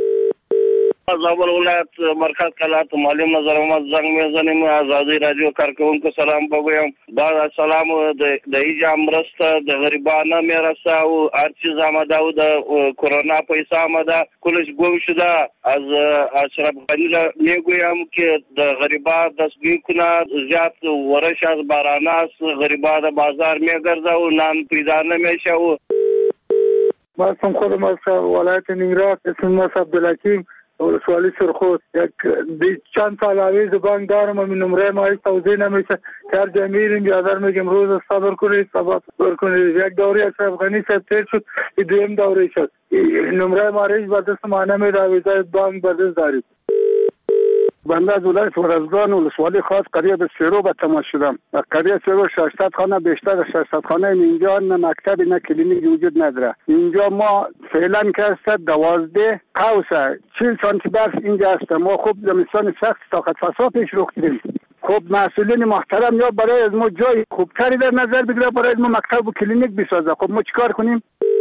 از اول ولایت مرکز کلات معلم نظر محمد زنگ میزنیم. آزادی رادیو کارکونکو سلام بگویم. بعد از سلام د ایجا مرسته د غریبانه میرسه و هر چیز آمده و د کرونا پیسه آمده کلش گم شده. از اشرف غنی میگویم که د غریبا دستگیر کنه، زیاد ورش از بارانه است، غریبا د بازار میگرده و نان پیدا نمیشه. و ما اسم خودم از ولایت نیمروز، اسم ما عبدالحکیم، ولسوالی سرخوست. یک چند سال آویز بانک دارم، همین نمره ما هیچ توضیح نمیشه. هر جا میریم بیادر میگیم روز صبر کنید، صبر کنید. یک دوری اشرف غنی صاحب تیر شد، این دویم دوری شد. نمره ما هیچ به دست ما نمیده، آویزای بانک به دست دارید. بنده از ولایت ورزگان ولسوالی خاص قریب سیرو به تماس شدم. قریب سیرو 600 خانه، بیشتر از 600 خانه اینجا نه مکتب نه کلینیک وجود نداره. اینجا ما فعلا که است 12 قوسه 40 سانتی برف اینجا است. ما خوب زمستان سخت طاقت فرسا پیش رو کردیم. خب مسئولین محترم یا برای از ما جای خوبتری در نظر بگیره، برای ما مکتب و کلینیک بسازه. خب ما چیکار کنیم؟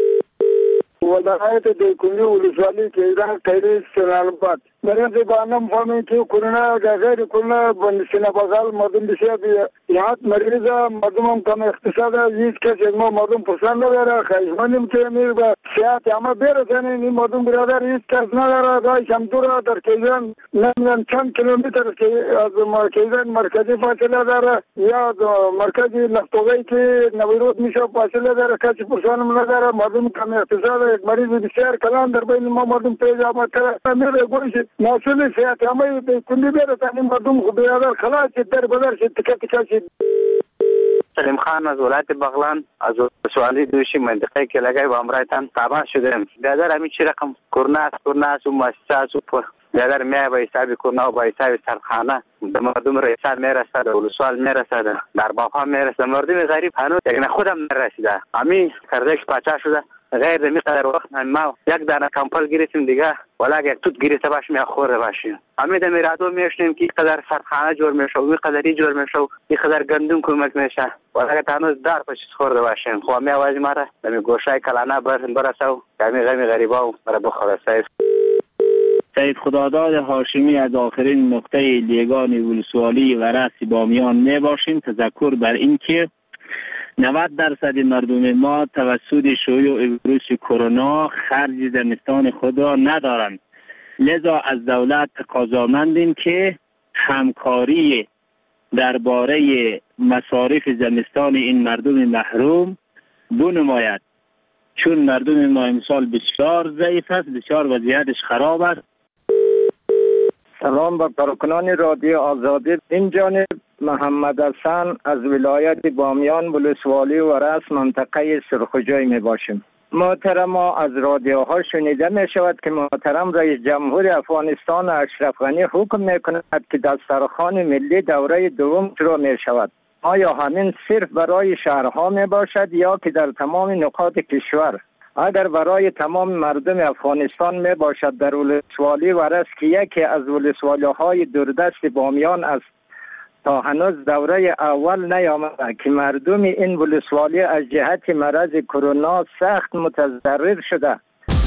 ولایت دیکونی ولسوالی که ایران تیریس سنالباد برای زبانم فهمی که کرونا غیر کرونا بندشنه بازال مردم بسیار یاد مریض مردم هم کم اقتصاد هیچ کس از ما مردم پسند نداره. خیزمانیم که میر به سیاحت اما برسنه این مردم برادر هیچ کس نداره. دای شمدور در کیزان نمیدن چند کیلومتر از کیزان مرکزی فاصله داره یا مرکزی نفتوغی که نویروز میشه فاصله داره. کسی پسندم نداره. مردم کم اقتصاد مریض بسیار کلان در بین ما مردم پیش آمد کرده. میره گوشید مسئول سیاحت همه به کندی برسن این مردم خود برادر خلاص شد در بدر شد تکه تکه شد. سلیم خان از ولایت بغلان از سوالی دوشی منطقه که لگای با امرایتان تابع شدیم. برادر همین چی رقم کرونا است و مؤسسات و برادر میای با حساب کرونا و با حساب سرخانه به مردم رئیسان میرسه، در ولسوال میرسه، در باقا میرسه. مردم غریب هنوز یک خودم نرسیده. همین کردش پاچا شده. غیر دمی قدر وقت ما یک دانه کمپل گرفتیم دیگه ولی اگر توت گرفته باشیم یا خورده باشیم. همین دمی رادو میشنیم که قدر سرخانه جور میشه و قدری جور میشه و قدر گندم کمک میشه ولی اگر هنوز دار پشت خورده باشیم. خب می آواز ما را دمی گوشای کلانه برسه و کمی غمی غریبا و برای بخوره. سید خداداد هاشمی از آخرین نقطه لیگان ولسوالی و رأس بامیان می باشیم. تذکر بر این که 90% مردم ما توسط شیوع ویروس کرونا خرج زمستان خود را ندارند. لذا از دولت تقاضامندیم که همکاری درباره مصارف زمستان این مردم محروم بنماید، چون مردم ما امسال بسیار ضعیف است، بسیار وضعیتش خراب است. سلام به کارکنان رادیو آزادی. این جانب محمد حسن از ولایت بامیان ولسوالی و رأس منطقه سرخجای می باشیم. محترم، از رادیوها شنیده می شود که محترم رئیس جمهور افغانستان اشرف غنی حکم می کند که دسترخوان ملی دوره دوم شروع می شود. آیا همین صرف برای شهرها می باشد یا که در تمام نقاط کشور؟ اگر برای تمام مردم افغانستان می باشد، در ولسوالی ورس که یکی از ولسوالی های دوردست بامیان است، تا هنوز دوره اول نیامده که مردم این ولسوالی از جهت مرض کرونا سخت متضرر شده.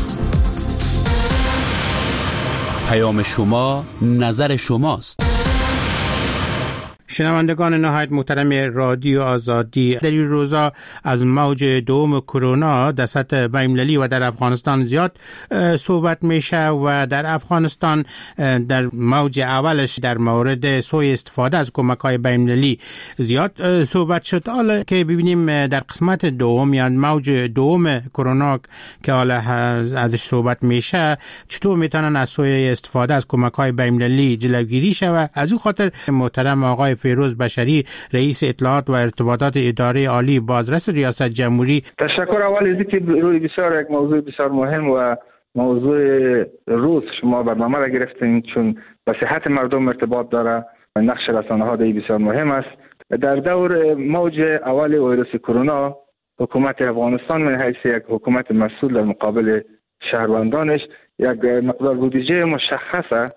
پیام شما، نظر شماست. شنوندگان نهایت محترم رادیو آزادی، در این روزا از موج دوم کرونا در سطح بین‌المللی و در افغانستان زیاد صحبت میشه و در افغانستان در موج اولش در مورد سوء استفاده از کمک‌های بین‌المللی زیاد صحبت شد. حالا که ببینیم در قسمت دوم یا موج دوم کرونا که حالا ازش صحبت میشه، چطور میتونن از سوء استفاده از کمک‌های بین‌المللی جلوگیری شود. از اون خاطر محترم آقای فیروز بشری، رئیس اطلاعات و ارتباطات اداره عالی بازرس ریاست جمهوری. تشکر. اول از اینکه روی بسیار یک موضوع بسیار مهم و موضوع روز شما برنامه را گرفتین، چون به صحت مردم ارتباط داره. نقش رسانه‌ها در بسیار مهم است. در دور موج اول ویروس کرونا، حکومت افغانستان من حیث یک حکومت مسئول در مقابل شهروندانش یک مقدار بودجه مشخصه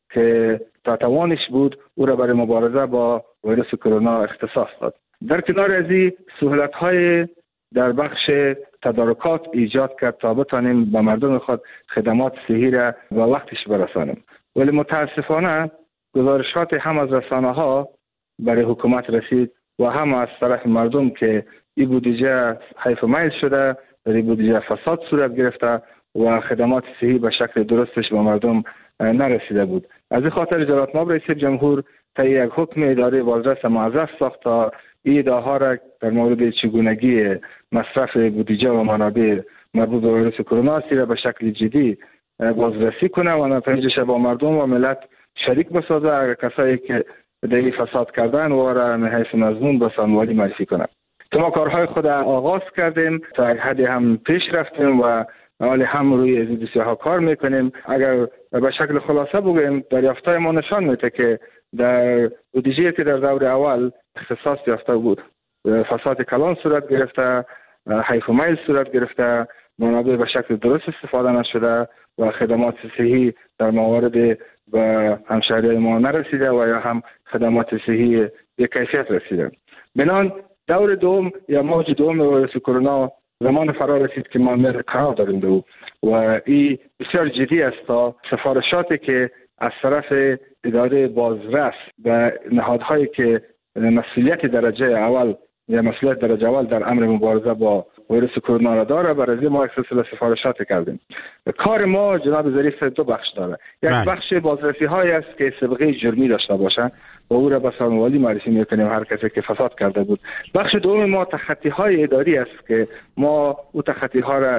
که تا توانش بود او را برای مبارزه با ویروس کرونا اختصاص داد. در کنار از این سهولت‌های در بخش تدارکات ایجاد کرد تا بتانیم به مردم خود خدمات صحی را به وقتش برسانیم. ولی متاسفانه گزارشات هم از رسانه‌ها برای حکومت رسید و هم از طرف مردم که این بودجه حیف میل شده، در این بودجه فساد صورت گرفته و خدمات صحی به شکل درستش به مردم نرسیده بود. از این خاطر جلالت مآب رئیس جمهور طی یک حکم اداره بازرس موظف ساخت تا این ادعاها را در مورد چگونگی مصرف بودجه و منابع مربوط به ویروس کرونا را به شکل جدی بازرسی کنه و نتایجش با مردم و ملت شریک بسازه. اگر کسایی که در این فساد کردن و را نهایت مضمون به سامانوالی معرفی کنند. ما کارهای خود آغاز کردیم، تا یک حدی هم پیش رفتیم و حالی هم روی از بسیارها کار میکنیم. اگر به شکل خلاصه بگویم، دریافت‌های ما نشان میده که در بودجه‌ای که در دور اول اختصاص یافته بود، فساد کلان صورت گرفته، حیف و میل صورت گرفته، منابع به شکل درست استفاده نشده و خدمات صحی در موارد به همشهریان ما نرسیده و یا هم خدمات صحی به کیفیت رسیده. بنان دور دوم یا موج دوم ویروس کرونا زمان فرا رسید که ما قرار داریم دو و این بسیار جدی است تا سفارشاتی که از طرف اداره بازرس به نهادهایی که مسئولیت درجه اول یا مسئولیت درجه اول در امر مبارزه با ویروس کرونا را داره، برای ما یک سلسله سفارشات کردیم. کار ما جناب ظریف دو بخش داره. یک بخش بازرسی های است که سابقه جرمی داشته باشند و او را به سامانوالی معرفی میکنیم هر کسی که فساد کرده بود. بخش دوم ما تخطی های اداری است که ما او تخطی ها را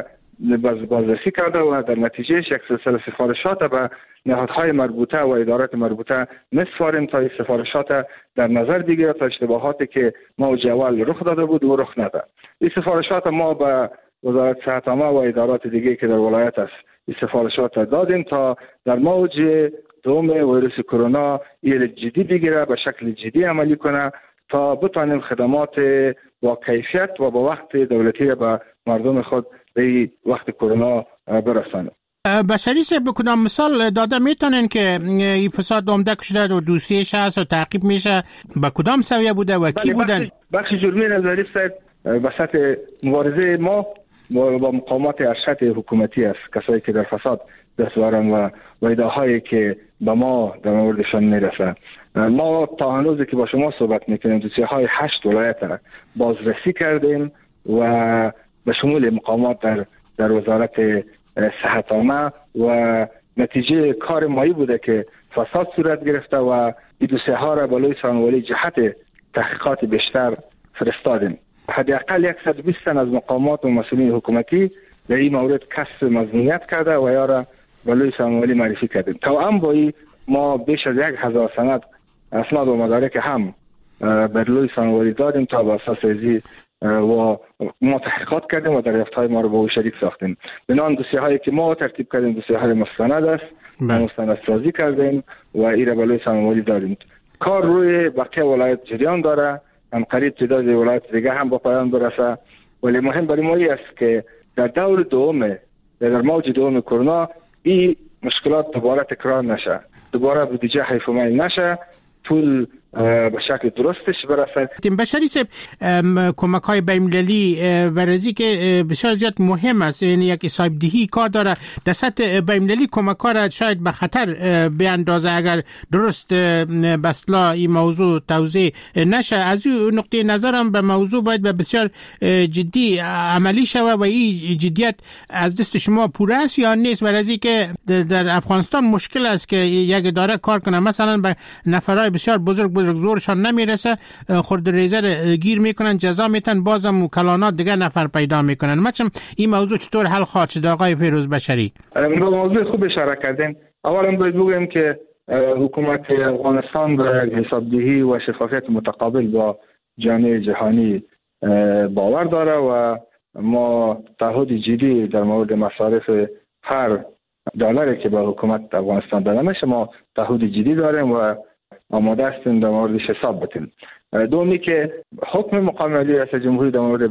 بازرسی کرده و در نتیجهش یک سلسله سفارشات به نهادهای مربوطه و ادارات مربوطه میسپاریم تا این سفارشات در نظر بگیره تا اشتباهاتی که موج اول رخ داده بود و رخ نده. این سفارشات ما به وزارت صحت عامه و ادارات دیگه که در ولایت است این سفارشات دادیم تا در موج دوم ویروس کرونا این جدی بگیره، به شکل جدی عملی کنه تا بتوانیم خدمات با کیفیت و با وقت دولتی به مردم خود به وقت کرونا برسانیم. بشری صاحب، به کدام مثال داده میتونن که این فساد عمده شده و دوسیش هست و تعقیب میشه؟ به کدام سویه بوده و کی بودن؟ بخش جرمی نظری صاحب به سطح مبارزه ما با مقامات ارشد حکومتی است، کسایی که در فساد دست دارن و ادعاهایی که به ما در موردشان میرسه. ما تا هنوزی که با شما صحبت میکنیم دوسیه‌های 8 ولایت را بازرسی کردیم و به شمول مقامات در وزارت صحت عامه و نتیجه کار مایی بوده که فساد صورت گرفته و این دوسیه‌ها را بالای سامانوالی جهت تحقیقات بیشتر فرستادیم. حداقل 120 تن از مقامات و مسئولین حکومتی در این مورد کسب مظنونیت کرده و یا را بالای سامانوالی معرفی کردیم. توأم با این ما بیش از 1000 سند اسناد و مدارک هم بر روی سانواری دادیم تا بر اساس ازی و ما تحقیقات کردیم و دریافت‌های ما رو با او شریک ساختیم. بنابراین دوسیه‌هایی که ما ترتیب کردیم دوسیه‌های مستند است، مستند سازی کردیم و این را به روی سانواری دادیم. کار روی بقیه ولایت جریان داره، هم قریب تعداد ولایت دیگه هم با پایان برسه، ولی مهم برای ما است که در دور دوم، در موج دوم کرونا این مشکلات دوباره تکرار نشه، دوباره بودجه حیف‌المیل نشه، پول به شکل درستش برسد. بشری صاحب، کمک‌های بین‌المللی برازی که بسیار زیاد مهم است، یعنی یک حسابدهی کار داره در سطح بین‌المللی کمک‌ها را شاید به خطر بیاندازه اگر درست به اصطلاح این موضوع توضیح نشه. از این نقطه نظرم به موضوع باید به بسیار جدی عملی شود و این جدیت از دست شما پوره است یا نیست؟ برازی که در افغانستان مشکل است که یک اداره کار کنه، مثلا به نفرای بسیار بزرگ زورشان نمیرسه، خورد ریزه گیر میکنن، جزا میتن، بازم مکلانات دیگه نفر پیدا میکنن. مثلا این موضوع چطور حل خواهد شد آقای فیروز بشری؟ موضوع خوب اشاره کردین. اولا باید بگویم که حکومت افغانستان به حسابدهی و شفافیت متقابل با جامعه جهانی باور داره و ما تعهد جدی در مورد مصارف هر دلاری که به حکومت افغانستان داده میشه ما تعهد جدی داریم و آماده هستیم در موردش حساب بتیم. دومی که حکم مقام عالی ریاست جمهوری در مورد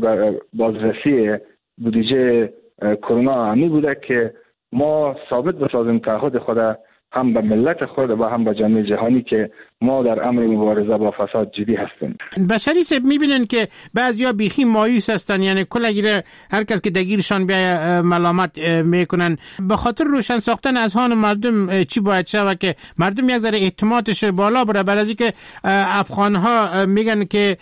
بازرسی بودجه کرونا همی بوده که ما ثابت بسازیم تعهد خود هم به ملت خود و هم به جامعه جهانی که ما در امر مبارزه با فساد جدی هستیم. بشری صاحب، میبینن که بعضیا بیخی مایوس هستن، یعنی کلگیره هر کس که دگیرشان بیا ملامت میکنن. به خاطر روشن ساختن اذهان مردم چی باید شود که مردم یک ذره اعتمادش بالا بره؟ برای اینکه افغان ها میگن که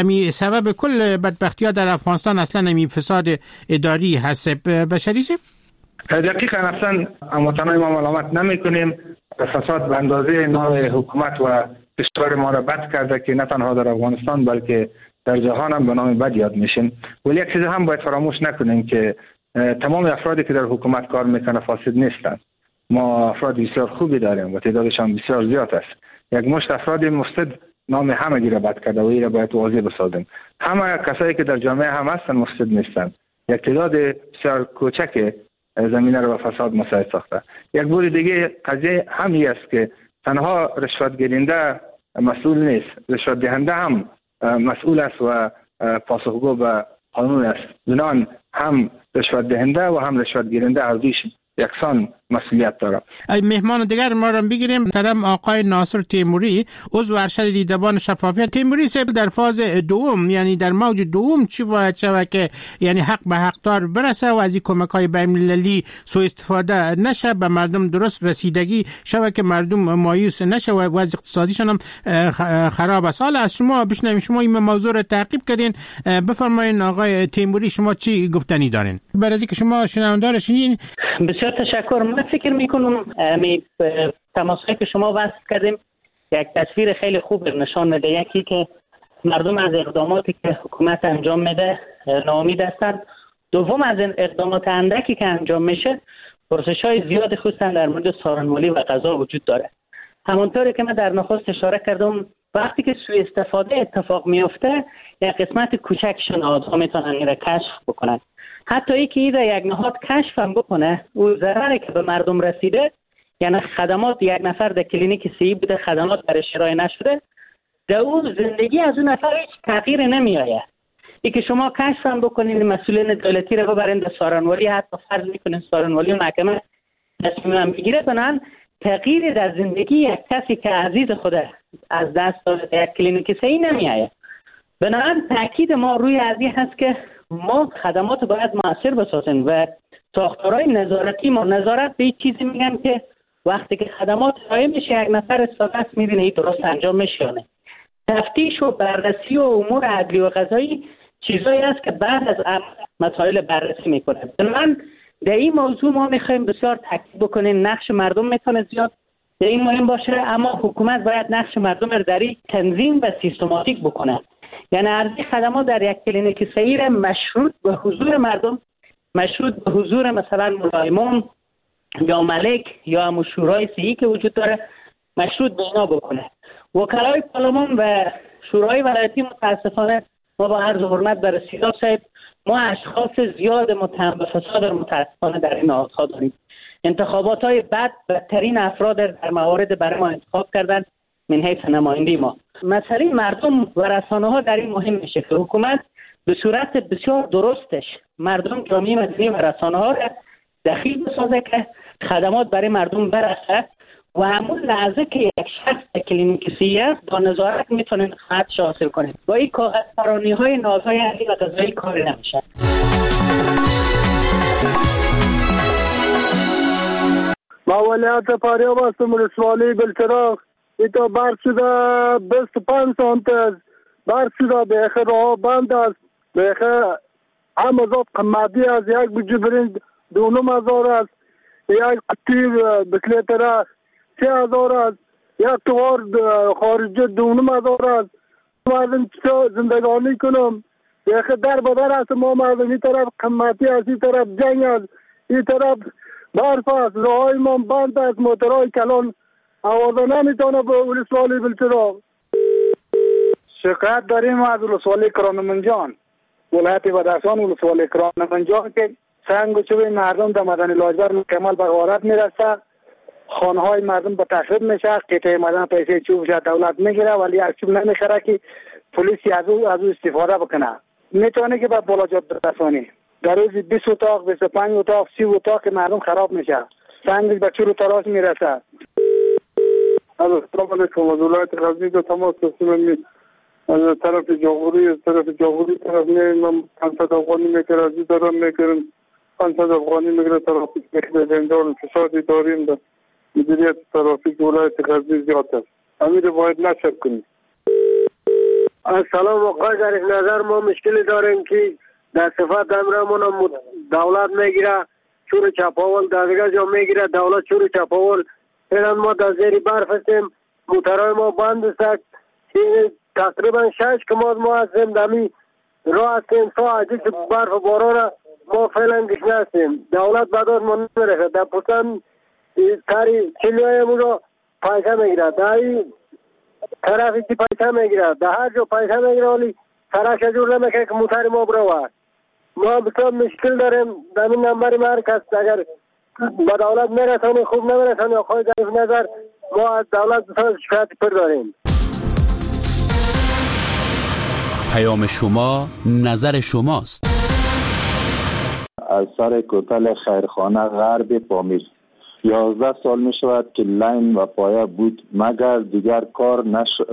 سبب کل بدبختی ها در افغانستان اصلا فساد اداری هست. بشری صاحب، دقیقاً اصلا هموطنان ما ملامت نمی کنیم. فساد به اندازه نوع حکومت و کشور ما را بد کرده که نه تنها در افغانستان بلکه در جهان هم به نام بد یاد میشیم. ولی یک چیز هم باید فراموش نکنیم که تمام افرادی که در حکومت کار میکنه فاسد نیستند. ما افراد بسیار خوبی داریم و تعدادشان بسیار زیاد است. یک مشت افراد مفسد نام همگی را بد کرده و این را باید واضح بسازیم. همه کسایی که در جامعه هم هستند مفسد نیستند. یک تعداد بسیار کوچک زمینه رو به فساد مساعد ساخته. یک بار دیگه قضیه همی است که تنها رشوت گیرنده مسئول نیست، رشوت دهنده هم مسئول است و پاسخگو به قانون است. بنابراین هم رشوت دهنده و هم رشوت گیرنده هر دویش یکسان مسئولیت داره. مهمان دیگر ما را بگیریم. محترم آقای ناصر تیموری، عضو ارشد دیدبان شفافیت. تیموری صاحب، در فاز دوم، یعنی در موج دوم چی باید شود که یعنی حق به حقدار برسه و از این کمک‌های بین‌المللی سوء استفاده نشه، به مردم درست رسیدگی شود که مردم مایوس نشه و وضع اقتصادیشون هم خراب است؟ حالا از شما بشنویم، شما این موضوع را تعقیب کردین. بفرمایید آقای تیموری، شما چی گفتنی دارین؟ برای اینکه شما شنوندارشین. بسیار تشکر. من فکر میکنم تماسایی که شما وصل کردیم یک تصویر خیلی خوب نشان میده. یکی که مردم از اقداماتی که حکومت انجام میده ناامید هستند. دوم، از این اقدامات اندکی که انجام میشه پرسش‌های زیاد خصوصا در مورد سارنمالی و قضا وجود داره. همونطوری که من در نخست اشاره کردم، وقتی که سوء استفاده اتفاق میفته یک قسمت کوچکشون آدم میتونن این را کشف بکنن. حتی ای که ایده یک نهاد کشف هم بکنه، او ضرری که به مردم رسیده، یعنی خدمات یک نفر در کلینیک سی بوده خدمات برش ارائه نشده، در اون زندگی از اون نفر هیچ تغییر نمی آید. ای که شما کشف هم بکنین مسئولین دولتی رو ببرین در سارنوالی، حتی فرض میکنین سارنوالی و محکمه تصمیم هم بگیره، بنابراین تغییر در زندگی یک کسی که عزیز خوده از دست داده در یک کلینیک سی نمی آید. بنابراین تاکید ما روی ازی هست که ما خدمات باید مؤثر بسازیم و ساختارهای نظارتی ما نظارت به چیزی میگن که وقتی که خدمات ارائه میشه یک نفر استاد است میبینه این درست انجام میشه یا نه. تفتیش و بررسی و امور عدلی و قضایی چیزایی است که بعد از مسائل بررسی میکنه. من در این موضوع ما میخوایم بسیار تاکید بکنیم نقش مردم میتونه زیاد در این مهم باشه، اما حکومت باید نقش مردم رو در این تنظیم و سیستماتیک بکنه. یعنی ارزی خدمات در یک کلینیک سیر مشروط به حضور مردم، مشروط به حضور مثلا ملایمون یا ملک یا شورای صحی که وجود داره، مشروط به اینا بکنه. وکلای پارلمان و شورای ولایتی متاسفانه ما با عرض حرمت در رسیدات صاحب ما اشخاص زیاد متهم به فساد متاسفانه در این نهادها داریم. انتخابات های بعد بدترین افراد در موارد برای ما انتخاب کردن من حیث نمایندی ما. مسئله مردم و رسانه ها در این مهم میشه که حکومت به صورت بسیار درستش مردم، جامعه مدنی و رسانه ها را دخیل بسازه که خدمات برای مردم برسه و همون لحظه که یک شخص کلینیکی است با نظارت میتونن خدمتش حاصل کنه. با این کاغذپرانی های نازهای علی و قضایی کار نمیشه. با ولایت فاریاب هستم، ولسوالی بلچراغ. ایتا برق شده 25 سانت است. برق شده بیخه راه بند است. بیخه همزاد قمدی است. یک بجو برنج 2,000 است. یک قطی بکلیتره 3,000 است. یک توار خارجی 2,000 است. مردم چطور زندگانی کنم؟ بیخه در بدر است. ما مردم این طرف قمدی است، این طرف جنگ است، این طرف برف است. راهای ما بند است. موترهای کلان آوازه نمیتونه به ولسوالی بلچراغ. شکایت داریم از ولسوالی کرانمنجان، ولایت بدخشان، ولسوالی کرانمنجان که سنگ و چوب مردم در مدن لاجبر مکمل به غارت میرسه. خانه های مردم به تخریب میشه. قطعه مدن پیسه چوب دولت میگیره ولی از چوب نمیخره که پلیسی از او استفاده بکنه. میتونه که به بالا جاده رسانی در روز 20 اتاق 25 اتاق 30 اتاق که مردم خراب میشه. سنگ به چور و تراش میرسه. السلام علیکم. از ولایت غزنی دو تماس هستیم. از طرف جمهوری طرف میریم. 500 افغانی میگیره، از این دارم میگیرم 500 افغانی میگیره. ترافیک میگیره، دارم فسادی داریم. در مدیریت ترافیک ولایت غزنی زیاد است. امیر باید نشر کنیم. سلام آقای، در این نظر ما مشکلی داریم که در صفت امرمون دولت میگیره چور چپاول، در دیگر جا میگیره دولت چور چپاول. فعلا ما در زیر برف هستیم، موترهای ما بند است. تقریبا 6 کماد ما هستیم دمی راه هستیم. تا عجیز برف و باران ما فعلا گشنه هستیم. دولت بداد ما نمیرسه. در پوستان تاری چلیهای مورا پیسه میگیره، در این طرفی که پیسه میگیره، در هر جا پیسه میگیره ولی سرش جور نمیکنه که موتر ما بروه. ما بسیار مشکل داریم. در این نمبر مرکز اگر با دولت میرسانی خوب نمیرسانی. آقای در این نظر ما از دولت بسیار شکایت پر داریم. پیام شما نظر شماست. از سر کوتل خیرخانه غرب پامیر 11 سال می شود که لین و پایه بود مگر دیگر کار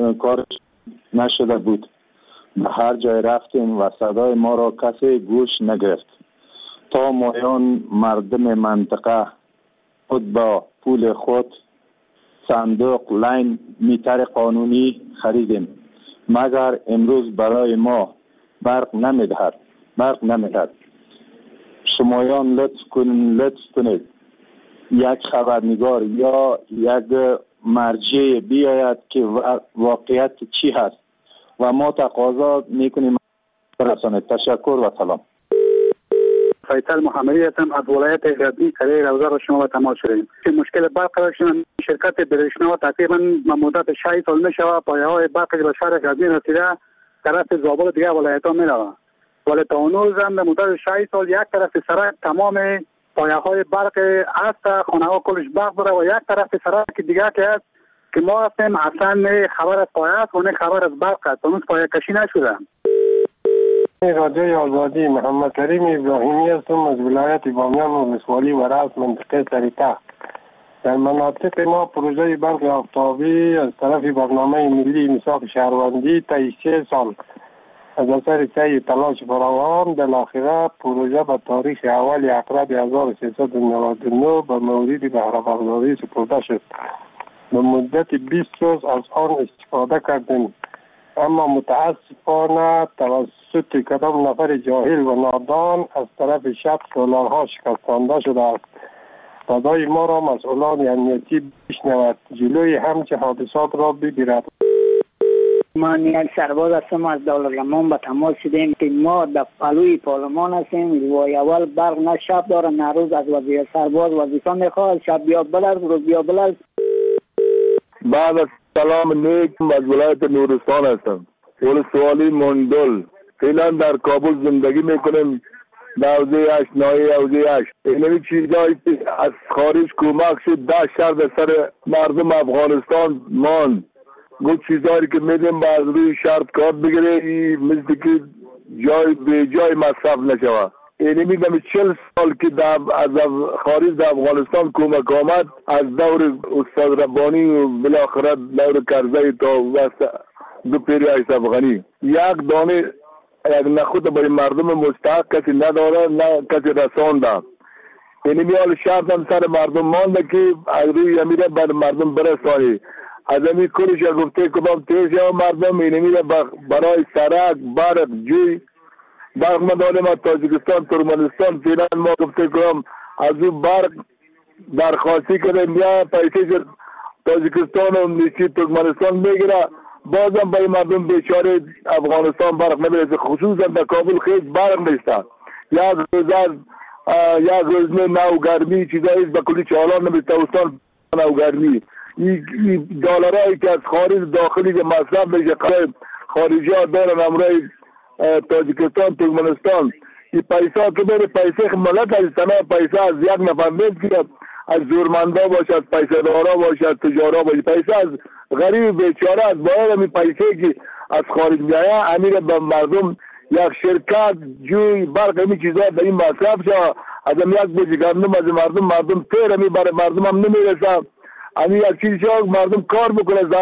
نشده بود. به هر جای رفتیم و صدای ما را کسی گوش نگرفت. تا مایان مردم منطقه خود با پول خود صندوق لین میتر قانونی خریدیم مگر امروز برای ما برق نمیدهد. شمایان لطف کنید یک خبرنگار یا یک مرجع بیاید که واقعیت چی هست و ما تقاضا میکنیم برسانید. تشکر و سلام. فیصل محمدی هستم از ولایت غزنی. کره روزه را شما تماس شدیم که مشکل برق داشتیم. شرکت برشنا تقریبا مدت 6 سال میشود پایه های برق به شهر غزنی رسیده طرف زابل دیگه ولایت ها میروه ولی تا هنوز هم به مدت 6 سال یک طرف سرک تمام پایه های برق است، خانه ها کلش برق داره و یک طرف سرک دیگه که است که ما هستیم اصلا نه خبر از پایه است و نه خبر از برق است. هنوز پایه کشی نشده. رادیوی آزادی محمد کریم ابراهیمی هستم از ولایت بامیان و ولسوالی ورس منطقه سریته. در مناطق ما پروژه برق آفتابی از طرف برنامه ملی میثاق شهروندی تا 3 سال از اثر سعی تلاش فراوان بالاخره پروژه به تاریخ اول اپریل 1399 به مورد بهره برداری سپرده شد. به مدت 20 روز از آن استفاده کردیم اما متاسفانه توسط کدام نفر جاهل و نادان از طرف شب سولارها شکستانده شده است. صدای ما را مسئولان امنیتی بشنود جلوی همچه حادثات را بگیرد. من یک سرباز هستم از دولت‌رمان به تماس شدیم که ما در پلوی پارلمان هستیم. روی اول برق نه شب داره نه روز. از وزیر سرباز وظیفه میخواد شب بیا بلرز روز بیا بلرز. بعد از سلام نیک از ولایت نورستان هستم. ولسوالی مندل. فعلا در کابل زندگی میکنیم. در حوزه 8 ناحیه حوزه 8. این چیزایی از خارج کمک شد 10 شهر در سر مردم افغانستان مان. گفت چیزایی که میدیم باز روی شرط کار بگیره مثل که جای به جای مصرف نشوه. اینی میگم 40 سال که از خارج در افغانستان کمک آمد از دور استاد ربانی و بالاخره دور کرزی تا وسط دو پیری اشرف غنی یک دانه یک نخود برای مردم مستحق کسی نداره نه کسی رسانده. اینی میال شرط هم سر مردم مانده که از روی امیره بر مردم برسانی. از امی کلش گفته کباب تیز یا مردم اینی میره برای سرک برق جوی برق ما داریم از تاجیکستان ترکمنستان فیلن ما گفته کنم از اون برق درخواستی کردیم یا پیسه تاجیکستان و نیچی ترکمنستان میگیره بازم برای مردم بیچاره افغانستان برق نمیرسه. خصوصا در کابل خیلی برق نیسته. یک روز نو گرمی چیزایی به کلی چالان نمیسته استان نو گرمی. این دلارایی که از خارج داخلی که مصرف میشه خارجی ها دارن امرای تاجیکستان ترکمنستان این پیسه که بره پیسه ملت از تنها پیسه از یک نفر نیست که از زورمندا باشه از پیسه دارا باشه از تجارا باشه پیسه از غریب بیچاره از باید همین پیسه که از خارج میایه امیر به مردم یک شرکت جوی برق همین چیزا به این مصرف شد از هم یک بوجه گندم از مردم تیر همی برای مردم هم نمیرسه همین یک چیزی شد مردم کار بکنه.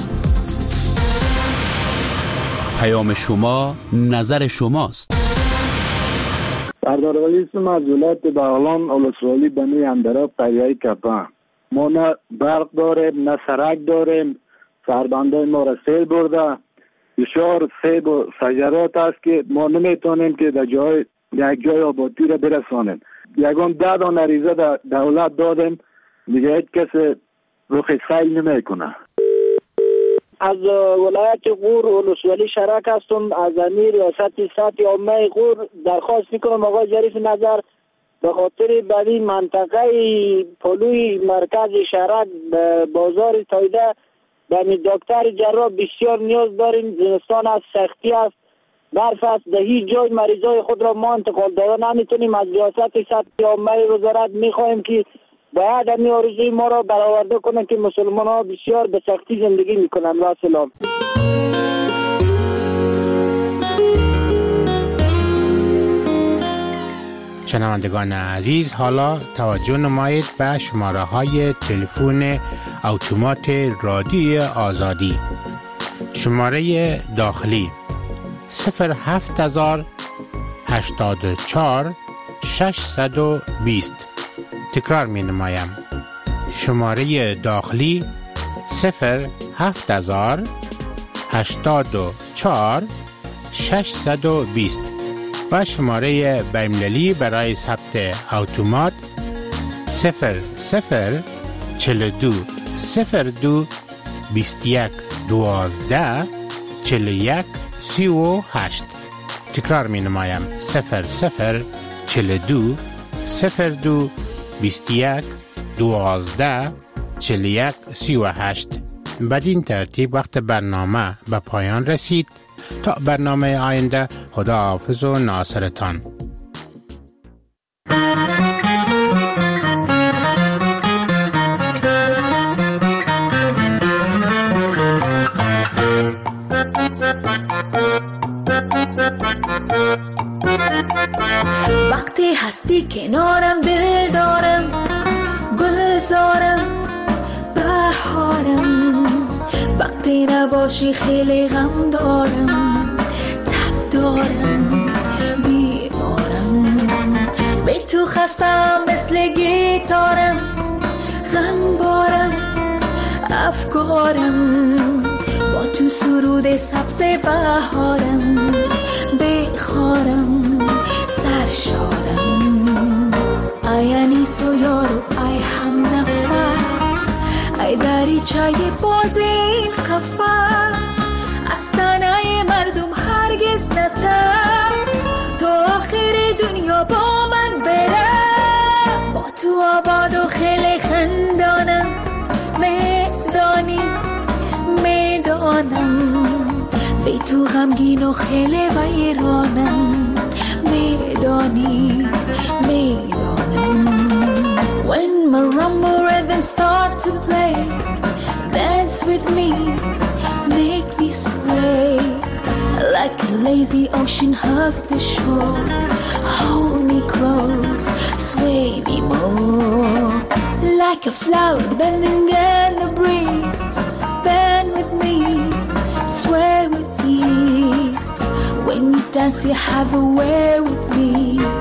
پیام شما نظر شماست. سردار ولی اسم از ولایت بغلان اولسوالی بنوی اندراب قریه کپا. ما نه برق داریم نه سرک داریم. سربندای ما را سیل برده بسیار سیب و شجرات است که ما نمیتونیم که در یک جای آبادی را برسانیم. یکان 10 دانه ریزه دولت دادیم دیگه هیچ کسی رخ سیل نمیکنه. از ولایت غور ولسوالی شرک هستم. از امیر ریاست سطح عامه غور درخواست میکنم آقای ظریف نظر به خاطر بدین منطقه پلوی مرکز شرک بازار تایده به دکتر جراح بسیار نیاز داریم. زمستان از سختی است برف است در هیچ جای مریضای خود را ما انتقال دادن نمیتونیم. از ریاست سطح عامه وزارت میخواهیم که باید همین آرزوی ما را برآورده کنن که مسلمان ها بسیار به سختی زندگی میکنن. و سلام. شنوندگان عزیز حالا توجه نمایید به شماره های تلفن اتومات رادیوی آزادی. شماره داخلی 07084 620. تکرار می نمایم. شماره داخلی 07084 620 و شماره بین‌المللی برای ثبت اتومات 0042 02 21 12 41 38. تکرار می نمایم 0042 02 21 12 41 38. بدین ترتیب وقت برنامه به پایان رسید. تا برنامه آینده خدا حافظ و ناصرتان. وقتی هستی کنارم دل دارم گلزارم بهارم وقتی نباشی خیلی غم دارم تب دارم بیمارم به تو خستم مثل گیتارم غم بارم افکارم با تو سرود سبز بهارم بخارم سرشارم ای انیس و یارو ای هم نفس ای دریچه باز این قفس از تنه مردم هرگز نتر تا آخر دنیا با من بره با تو آباد و خیلی خندانم میدانی میدانم به تو غمگین و خیلی ویرانم میدانی When marimba rhythms start to play dance with me make me sway like a lazy ocean hugs the shore hold me close sway me more like a flower bending in the breeze bend with me sway with ease when you dance you have a way with me